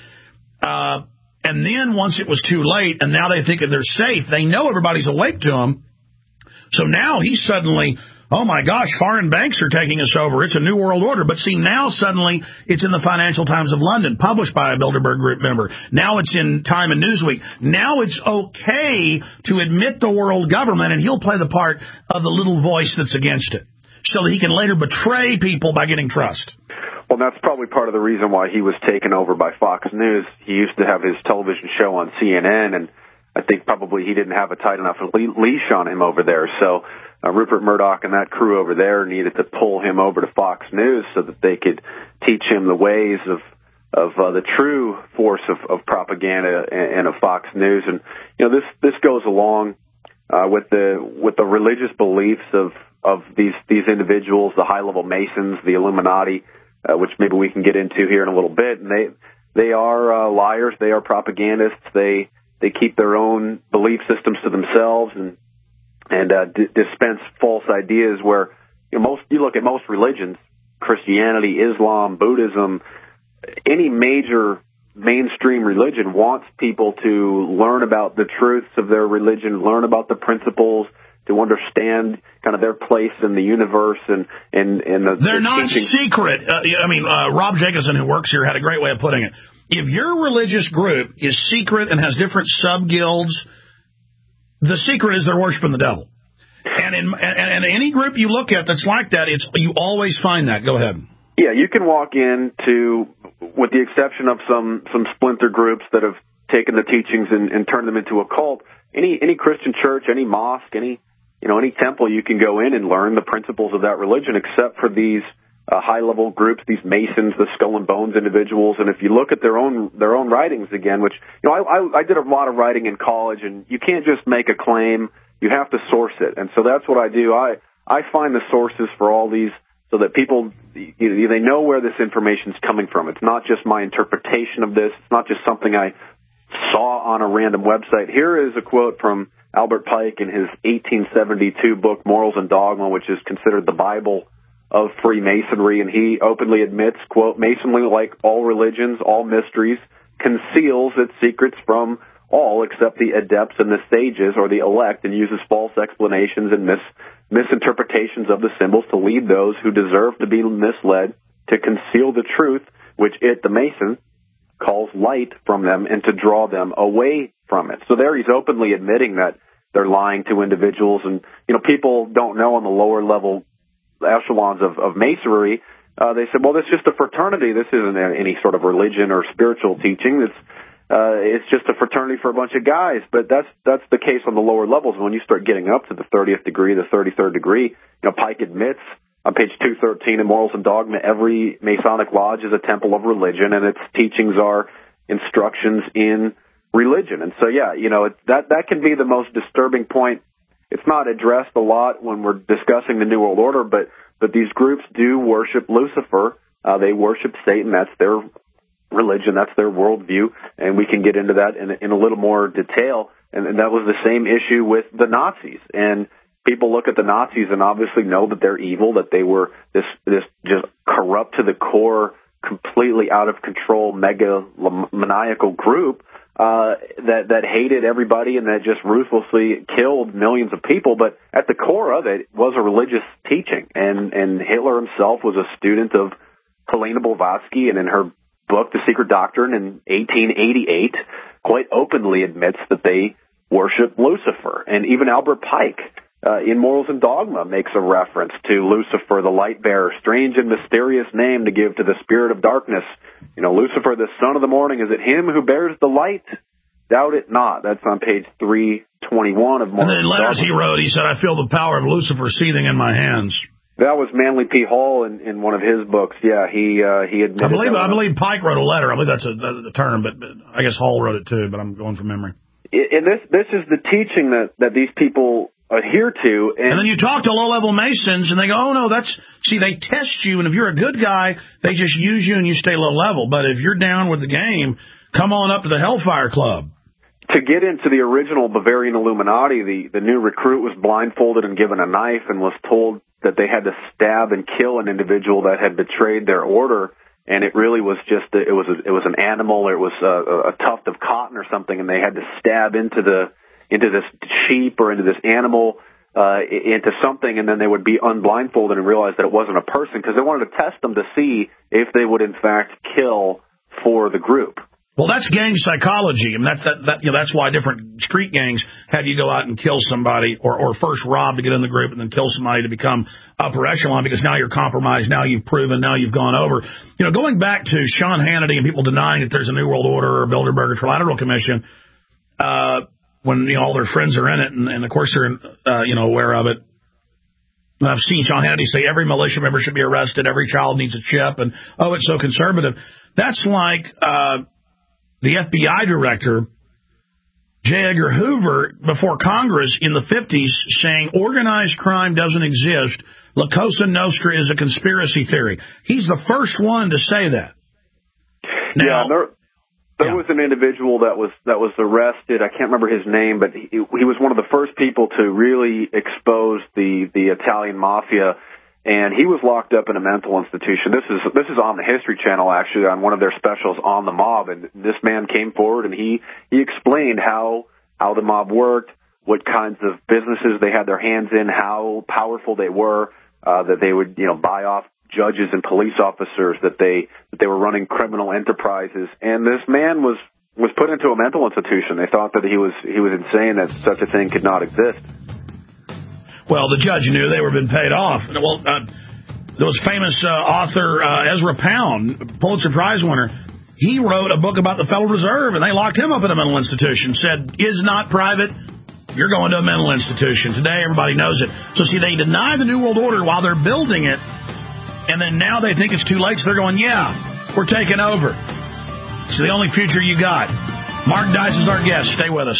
Uh, and then once it was too late, and now they think that they're safe, they know everybody's awake to them. So now he's suddenly, oh, my gosh, foreign banks are taking us over. It's a new world order. But see, now suddenly it's in the Financial Times of London, published by a Bilderberg Group member. Now it's in Time and Newsweek. Now it's okay to admit the world government, and he'll play the part of the little voice that's against it, so that he can later betray people by getting trust. Well, that's probably part of the reason why he was taken over by Fox News. He used to have his television show on C N N, and I think probably he didn't have a tight enough leash on him over there. So uh, Rupert Murdoch and that crew over there needed to pull him over to Fox News so that they could teach him the ways of of uh, the true force of, of propaganda and, and of Fox News. And you know, this this goes along uh, with the with the religious beliefs of of these these individuals, the high level Masons, the Illuminati, uh, which maybe we can get into here in a little bit. And they they are uh, liars. They are propagandists. They they keep their own belief systems to themselves and and uh, d- dispense false ideas. Where you know, most you look at most religions, Christianity, Islam, Buddhism, any major mainstream religion wants people to learn about the truths of their religion, learn about the principles, to understand kind of their place in the universe and and and the, they're the not teaching. secret. Uh, I mean, uh, Rob Jacobson, who works here, had a great way of putting it. If your religious group is secret and has different sub guilds, the secret is they're worshiping the devil. And in and, and any group you look at that's like that, it's you always find that. Go ahead. Yeah, you can walk into, with the exception of some, some splinter groups that have taken the teachings and, and turned them into a cult, any any Christian church, any mosque, any you know any temple, you can go in and learn the principles of that religion, except for these uh, high-level groups, these Masons, the Skull and Bones individuals. And if you look at their own their own writings again, which you know I, I, I did a lot of writing in college, and you can't just make a claim; you have to source it. And so that's what I do. I I find the sources for all these, so that people, you know, they know where this information is coming from. It's not just my interpretation of this. It's not just something I saw on a random website. Here is a quote from Albert Pike in his eighteen seventy-two book, Morals and Dogma, which is considered the Bible of Freemasonry. And he openly admits, quote, Masonry, like all religions, all mysteries, conceals its secrets from all except the adepts and the sages or the elect, and uses false explanations and mis- misinterpretations of the symbols to lead those who deserve to be misled to conceal the truth, which it, the Mason, calls light from them, and to draw them away from it. So there he's openly admitting that they're lying to individuals. And, you know, people don't know on the lower level echelons of, of Masonry. Uh, they said, well, this is just a fraternity. This isn't any sort of religion or spiritual teaching. It's Uh, it's just a fraternity for a bunch of guys. But that's that's the case on the lower levels. When you start getting up to the thirtieth degree, the thirty-third degree, you know, Pike admits on page two thirteen in Morals and Dogma, every Masonic lodge is a temple of religion, and its teachings are instructions in religion. And so, yeah, you know, it, that that can be the most disturbing point. It's not addressed a lot when we're discussing the New World Order, but but these groups do worship Lucifer. Uh, they worship Satan. That's their religion, that's their worldview, and we can get into that in, in a little more detail. And, and that was the same issue with the Nazis. And people look at the Nazis and obviously know that they're evil, that they were this this just corrupt to the core, completely out of control, megalomaniacal group uh, that that hated everybody and that just ruthlessly killed millions of people. But at the core of it was a religious teaching, and and Hitler himself was a student of Helena Blavatsky, and in her book, The Secret Doctrine, in eighteen eighty-eight, quite openly admits that they worship Lucifer. And even Albert Pike, uh, in Morals and Dogma, makes a reference to Lucifer, the light bearer, strange and mysterious name to give to the spirit of darkness. You know, Lucifer, the son of the morning, is it him who bears the light? Doubt it not. That's on page three twenty-one of Morals and Dogma. And then letters Dogma. he wrote, he said, I feel the power of Lucifer seething in my hands. That was Manly P. Hall in, in one of his books. Yeah, he uh, he admitted. I believe that I believe Pike wrote a letter. I believe that's a, the, the term, but, but I guess Hall wrote it too. But I'm going from memory. And this this is the teaching that, that these people adhere to. And, and then you talk to low level Masons, and they go, "Oh no, that's see, they test you, and if you're a good guy, they just use you and you stay low level. But if you're down with the game, come on up to the Hellfire Club." To get into the original Bavarian Illuminati, the the new recruit was blindfolded and given a knife and was told that they had to stab and kill an individual that had betrayed their order, and it really was just a, it was a, it was an animal, or it was a, a tuft of cotton or something, and they had to stab into the into this sheep or into this animal, uh, into something, and then they would be unblindfolded and realize that it wasn't a person, because they wanted to test them to see if they would in fact kill for the group. Well, that's gang psychology, and that's that, that you know that's why different street gangs have you go out and kill somebody, or or first rob to get in the group, and then kill somebody to become upper echelon, because now you're compromised, now you've proven, now you've gone over. You know, going back to Sean Hannity and people denying that there's a New World Order or Bilderberg or Trilateral Commission, uh, when you know, all their friends are in it, and, and of course they're uh, you know aware of it. And I've seen Sean Hannity say every militia member should be arrested, every child needs a chip, and oh, it's so conservative. That's like uh, the F B I director, J. Edgar Hoover, before Congress in the fifties, saying organized crime doesn't exist. La Cosa Nostra is a conspiracy theory. He's the first one to say that. Now, yeah, there, there yeah. was an individual that was that was arrested. I can't remember his name, but he, he was one of the first people to really expose the, the Italian mafia, and he was locked up in a mental institution. This is this is on the History Channel, actually, on one of their specials on the mob, and this man came forward and he, he explained how how the mob worked, what kinds of businesses they had their hands in, how powerful they were, uh, that they would, you know, buy off judges and police officers, that they that they were running criminal enterprises. And this man was was put into a mental institution. They thought that he was he was insane, that such a thing could not exist. Well, the judge knew they were being paid off. Well, uh, there was famous uh, author uh, Ezra Pound, Pulitzer Prize winner. He wrote a book about the Federal Reserve, and they locked him up in a mental institution. Said, is not private. You're going to a mental institution. Today, everybody knows it. So, see, they deny the New World Order while they're building it, and then now they think it's too late, so they're going, yeah, we're taking over. It's the only future you got. Mark Dice is our guest. Stay with us.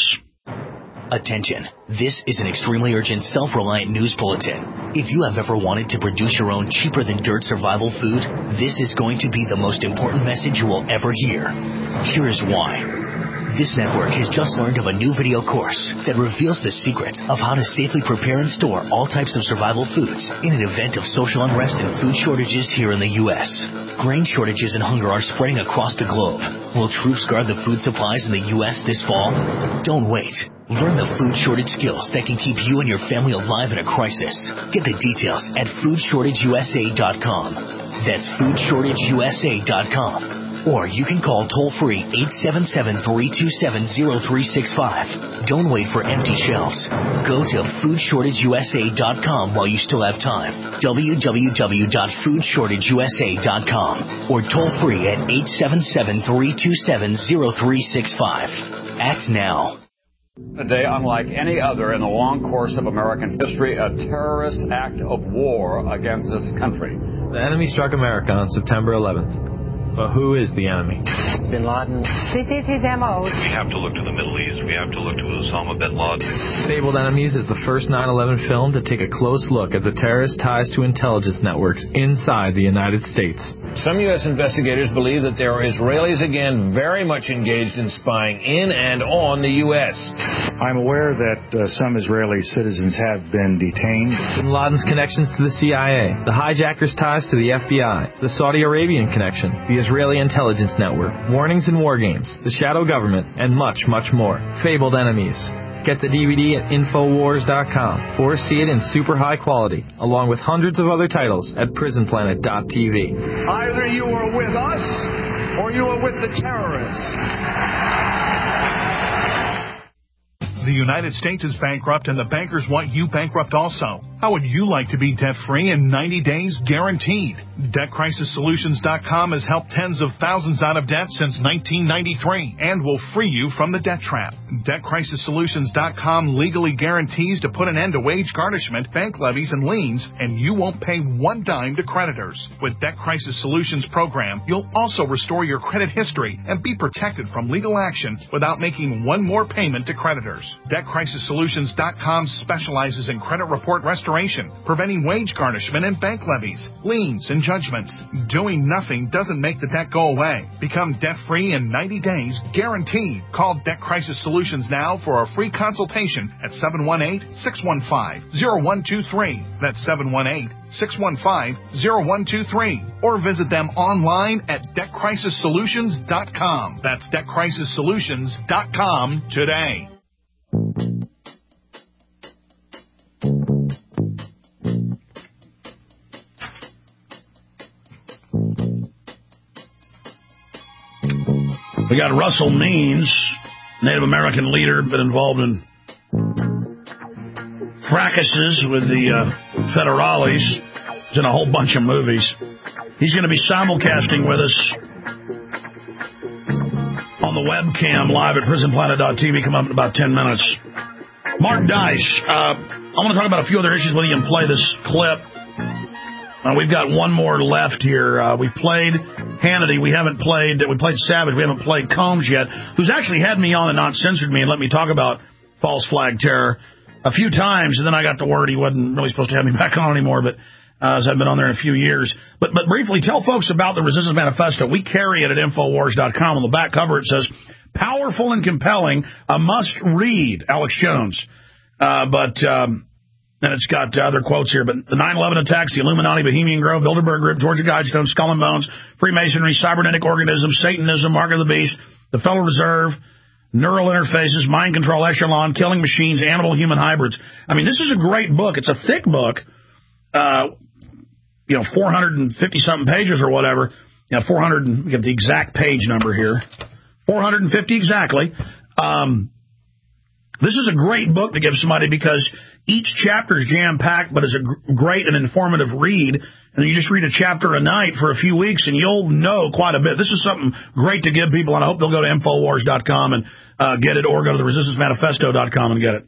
Attention. This is an extremely urgent, self-reliant news bulletin. If you have ever wanted to produce your own cheaper-than-dirt survival food, this is going to be the most important message you will ever hear. Here is why. This network has just learned of a new video course that reveals the secrets of how to safely prepare and store all types of survival foods in an event of social unrest and food shortages here in the U S. Grain shortages and hunger are spreading across the globe. Will troops guard the food supplies in the U S this fall? Don't wait. Learn the food shortage skills that can keep you and your family alive in a crisis. Get the details at food shortage u s a dot com. That's food shortage u s a dot com. Or you can call toll-free eight seven seven, three two seven, zero three six five. Don't wait for empty shelves. Go to food shortage u s a dot com while you still have time. w w w dot food shortage u s a dot com. Or toll-free at eight seven seven, three two seven, zero three six five. Act now. A day unlike any other in the long course of American history, a terrorist act of war against this country. The enemy struck America on September eleventh. But who is the enemy? Bin Laden. This is his M O. We have to look to the Middle East. We have to look to Osama bin Laden. Fabled Enemies is the first nine eleven film to take a close look at the terrorist ties to intelligence networks inside the United States. Some U S investigators believe that there are Israelis again very much engaged in spying in and on the U S. I'm aware that uh, some Israeli citizens have been detained. Bin Laden's connections to the C I A, the hijackers' ties to the F B I, the Saudi Arabian connection, the Israeli intelligence network, warnings and war games, the shadow government, and much, much more. Fabled Enemies. Get the D V D at Infowars dot com or see it in super high quality, along with hundreds of other titles at Prison Planet dot t v. Either you are with us or you are with the terrorists. The United States is bankrupt and the bankers want you bankrupt also. How would you like to be debt-free in ninety days guaranteed? Debt Crisis Solutions dot com has helped tens of thousands out of debt since nineteen ninety-three and will free you from the debt trap. Debt Crisis Solutions dot com legally guarantees to put an end to wage garnishment, bank levies, and liens, and you won't pay one dime to creditors. With Debt Crisis Solutions program, you'll also restore your credit history and be protected from legal action without making one more payment to creditors. Debt Crisis Solutions dot com specializes in credit report restoration, preventing wage garnishment and bank levies, liens, and judgments. Doing nothing doesn't make the debt go away. Become debt-free in ninety days, guaranteed. Call Debt Crisis Solutions now for a free consultation at seven one eight, six one five, zero one two three. That's seven one eight, six one five, zero one two three. Or visit them online at Debt Crisis Solutions dot com. That's Debt Crisis Solutions dot com today. We got Russell Means, Native American leader, been involved in fracases with the uh, federales. He's in a whole bunch of movies. He's going to be simulcasting with us on on the webcam live at prison planet dot t v. Come up in about ten minutes. Mark Dice, uh, I want to talk about a few other issues with you and play this clip. Uh, we've got one more left here. Uh, we played Hannity. We haven't played, we played Savage. We haven't played Combs yet, who's actually had me on and not censored me and let me talk about false flag terror a few times. And then I got the word he wasn't really supposed to have me back on anymore, but uh, as I've been on there in a few years. But, but briefly, tell folks about the Resistance Manifesto. We carry it at Infowars dot com. On the back cover, it says, powerful and compelling, a must-read, Alex Jones. Uh, but... Um, And it's got uh, other quotes here, but the nine eleven attacks, the Illuminati, Bohemian Grove, Bilderberg Group, Georgia Guidestone, Skull and Bones, Freemasonry, cybernetic organisms, Satanism, Mark of the Beast, the Federal Reserve, neural interfaces, mind control, echelon, killing machines, animal-human hybrids. I mean, this is a great book. It's a thick book, uh, you know, four hundred fifty-something pages or whatever. You know, four hundred, we get the exact page number here, four hundred fifty exactly. Um, this is a great book to give somebody because each chapter is jam-packed, but it's a g- great and informative read. And you just read a chapter a night for a few weeks, and you'll know quite a bit. This is something great to give people, and I hope they'll go to Infowars dot com and uh, get it, or go to the Resistance Manifesto dot com and get it.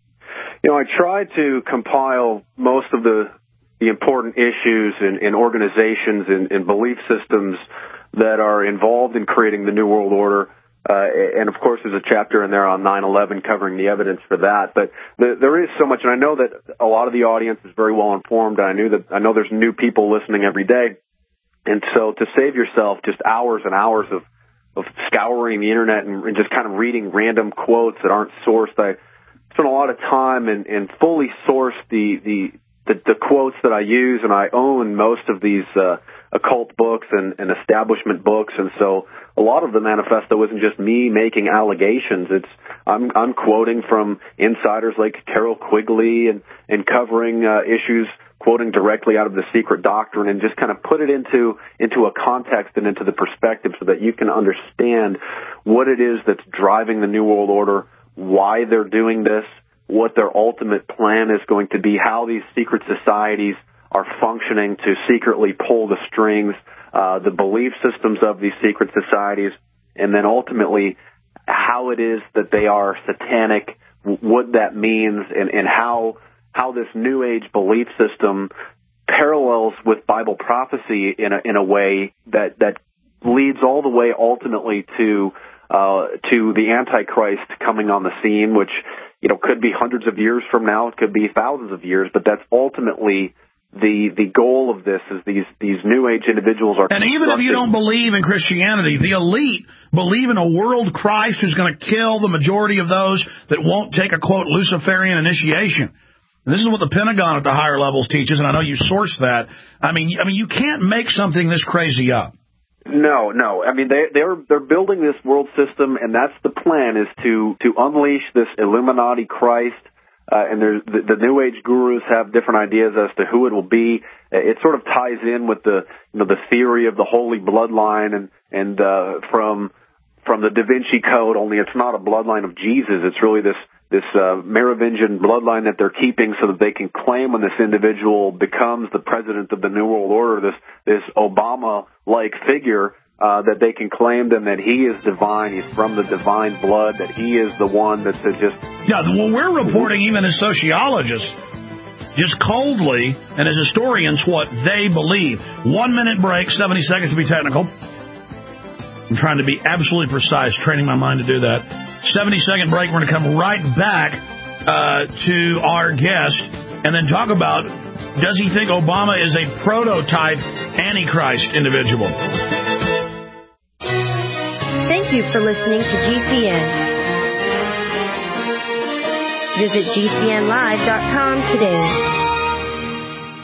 You know, I tried to compile most of the the important issues in, in organizations and in, in belief systems that are involved in creating the New World Order. Uh, and, of course, there's a chapter in there on nine eleven covering the evidence for that. But the, there is so much, and I know that a lot of the audience is very well informed, and I knew that I know there's new people listening every day. And so to save yourself just hours and hours of, of scouring the Internet and, and just kind of reading random quotes that aren't sourced, I spent a lot of time and, and fully sourced the, the, the, the quotes that I use, and I own most of these uh, occult books and, and establishment books, and so a lot of the manifesto isn't just me making allegations. It's I'm I'm quoting from insiders like Carol Quigley and and covering uh, issues, quoting directly out of the Secret Doctrine, and just kind of put it into into a context and into the perspective so that you can understand what it is that's driving the New World Order, why they're doing this, what their ultimate plan is going to be, how these secret societies are functioning to secretly pull the strings, uh, the belief systems of these secret societies, and then ultimately how it is that they are satanic, what that means, and, and how how this New Age belief system parallels with Bible prophecy in a, in a way that, that leads all the way ultimately to uh, to the Antichrist coming on the scene, which, you know, could be hundreds of years from now, it could be thousands of years, but that's ultimately The the goal of this is these these New Age individuals are... And even if you don't believe in Christianity, the elite believe in a world Christ who's going to kill the majority of those that won't take a, quote, Luciferian initiation. And this is what the Pentagon at the higher levels teaches, and I know you sourced that. I mean, I mean, you can't make something this crazy up. No, no. I mean, they, they're they're building this world system, and that's the plan, is to, to unleash this Illuminati Christ. Uh, and there's, the, the New Age gurus have different ideas as to who it will be. It sort of ties in with the, you know, the theory of the holy bloodline and, and, uh, from, from the Da Vinci Code, only it's not a bloodline of Jesus. It's really this, this, uh, Merovingian bloodline that they're keeping so that they can claim when this individual becomes the president of the New World Order, this, this Obama-like figure, Uh, that they can claim them that he is divine, he's from the divine blood, that he is the one that's just... Yeah, well, we're reporting even as sociologists, just coldly, and as historians, what they believe. One minute break, seventy seconds to be technical. I'm trying to be absolutely precise, training my mind to do that. seventy second break, we're going to come right back uh, to our guest, and then talk about, does he think Obama is a prototype Antichrist individual? Thank you for listening to G C N. Visit G C N live dot com today.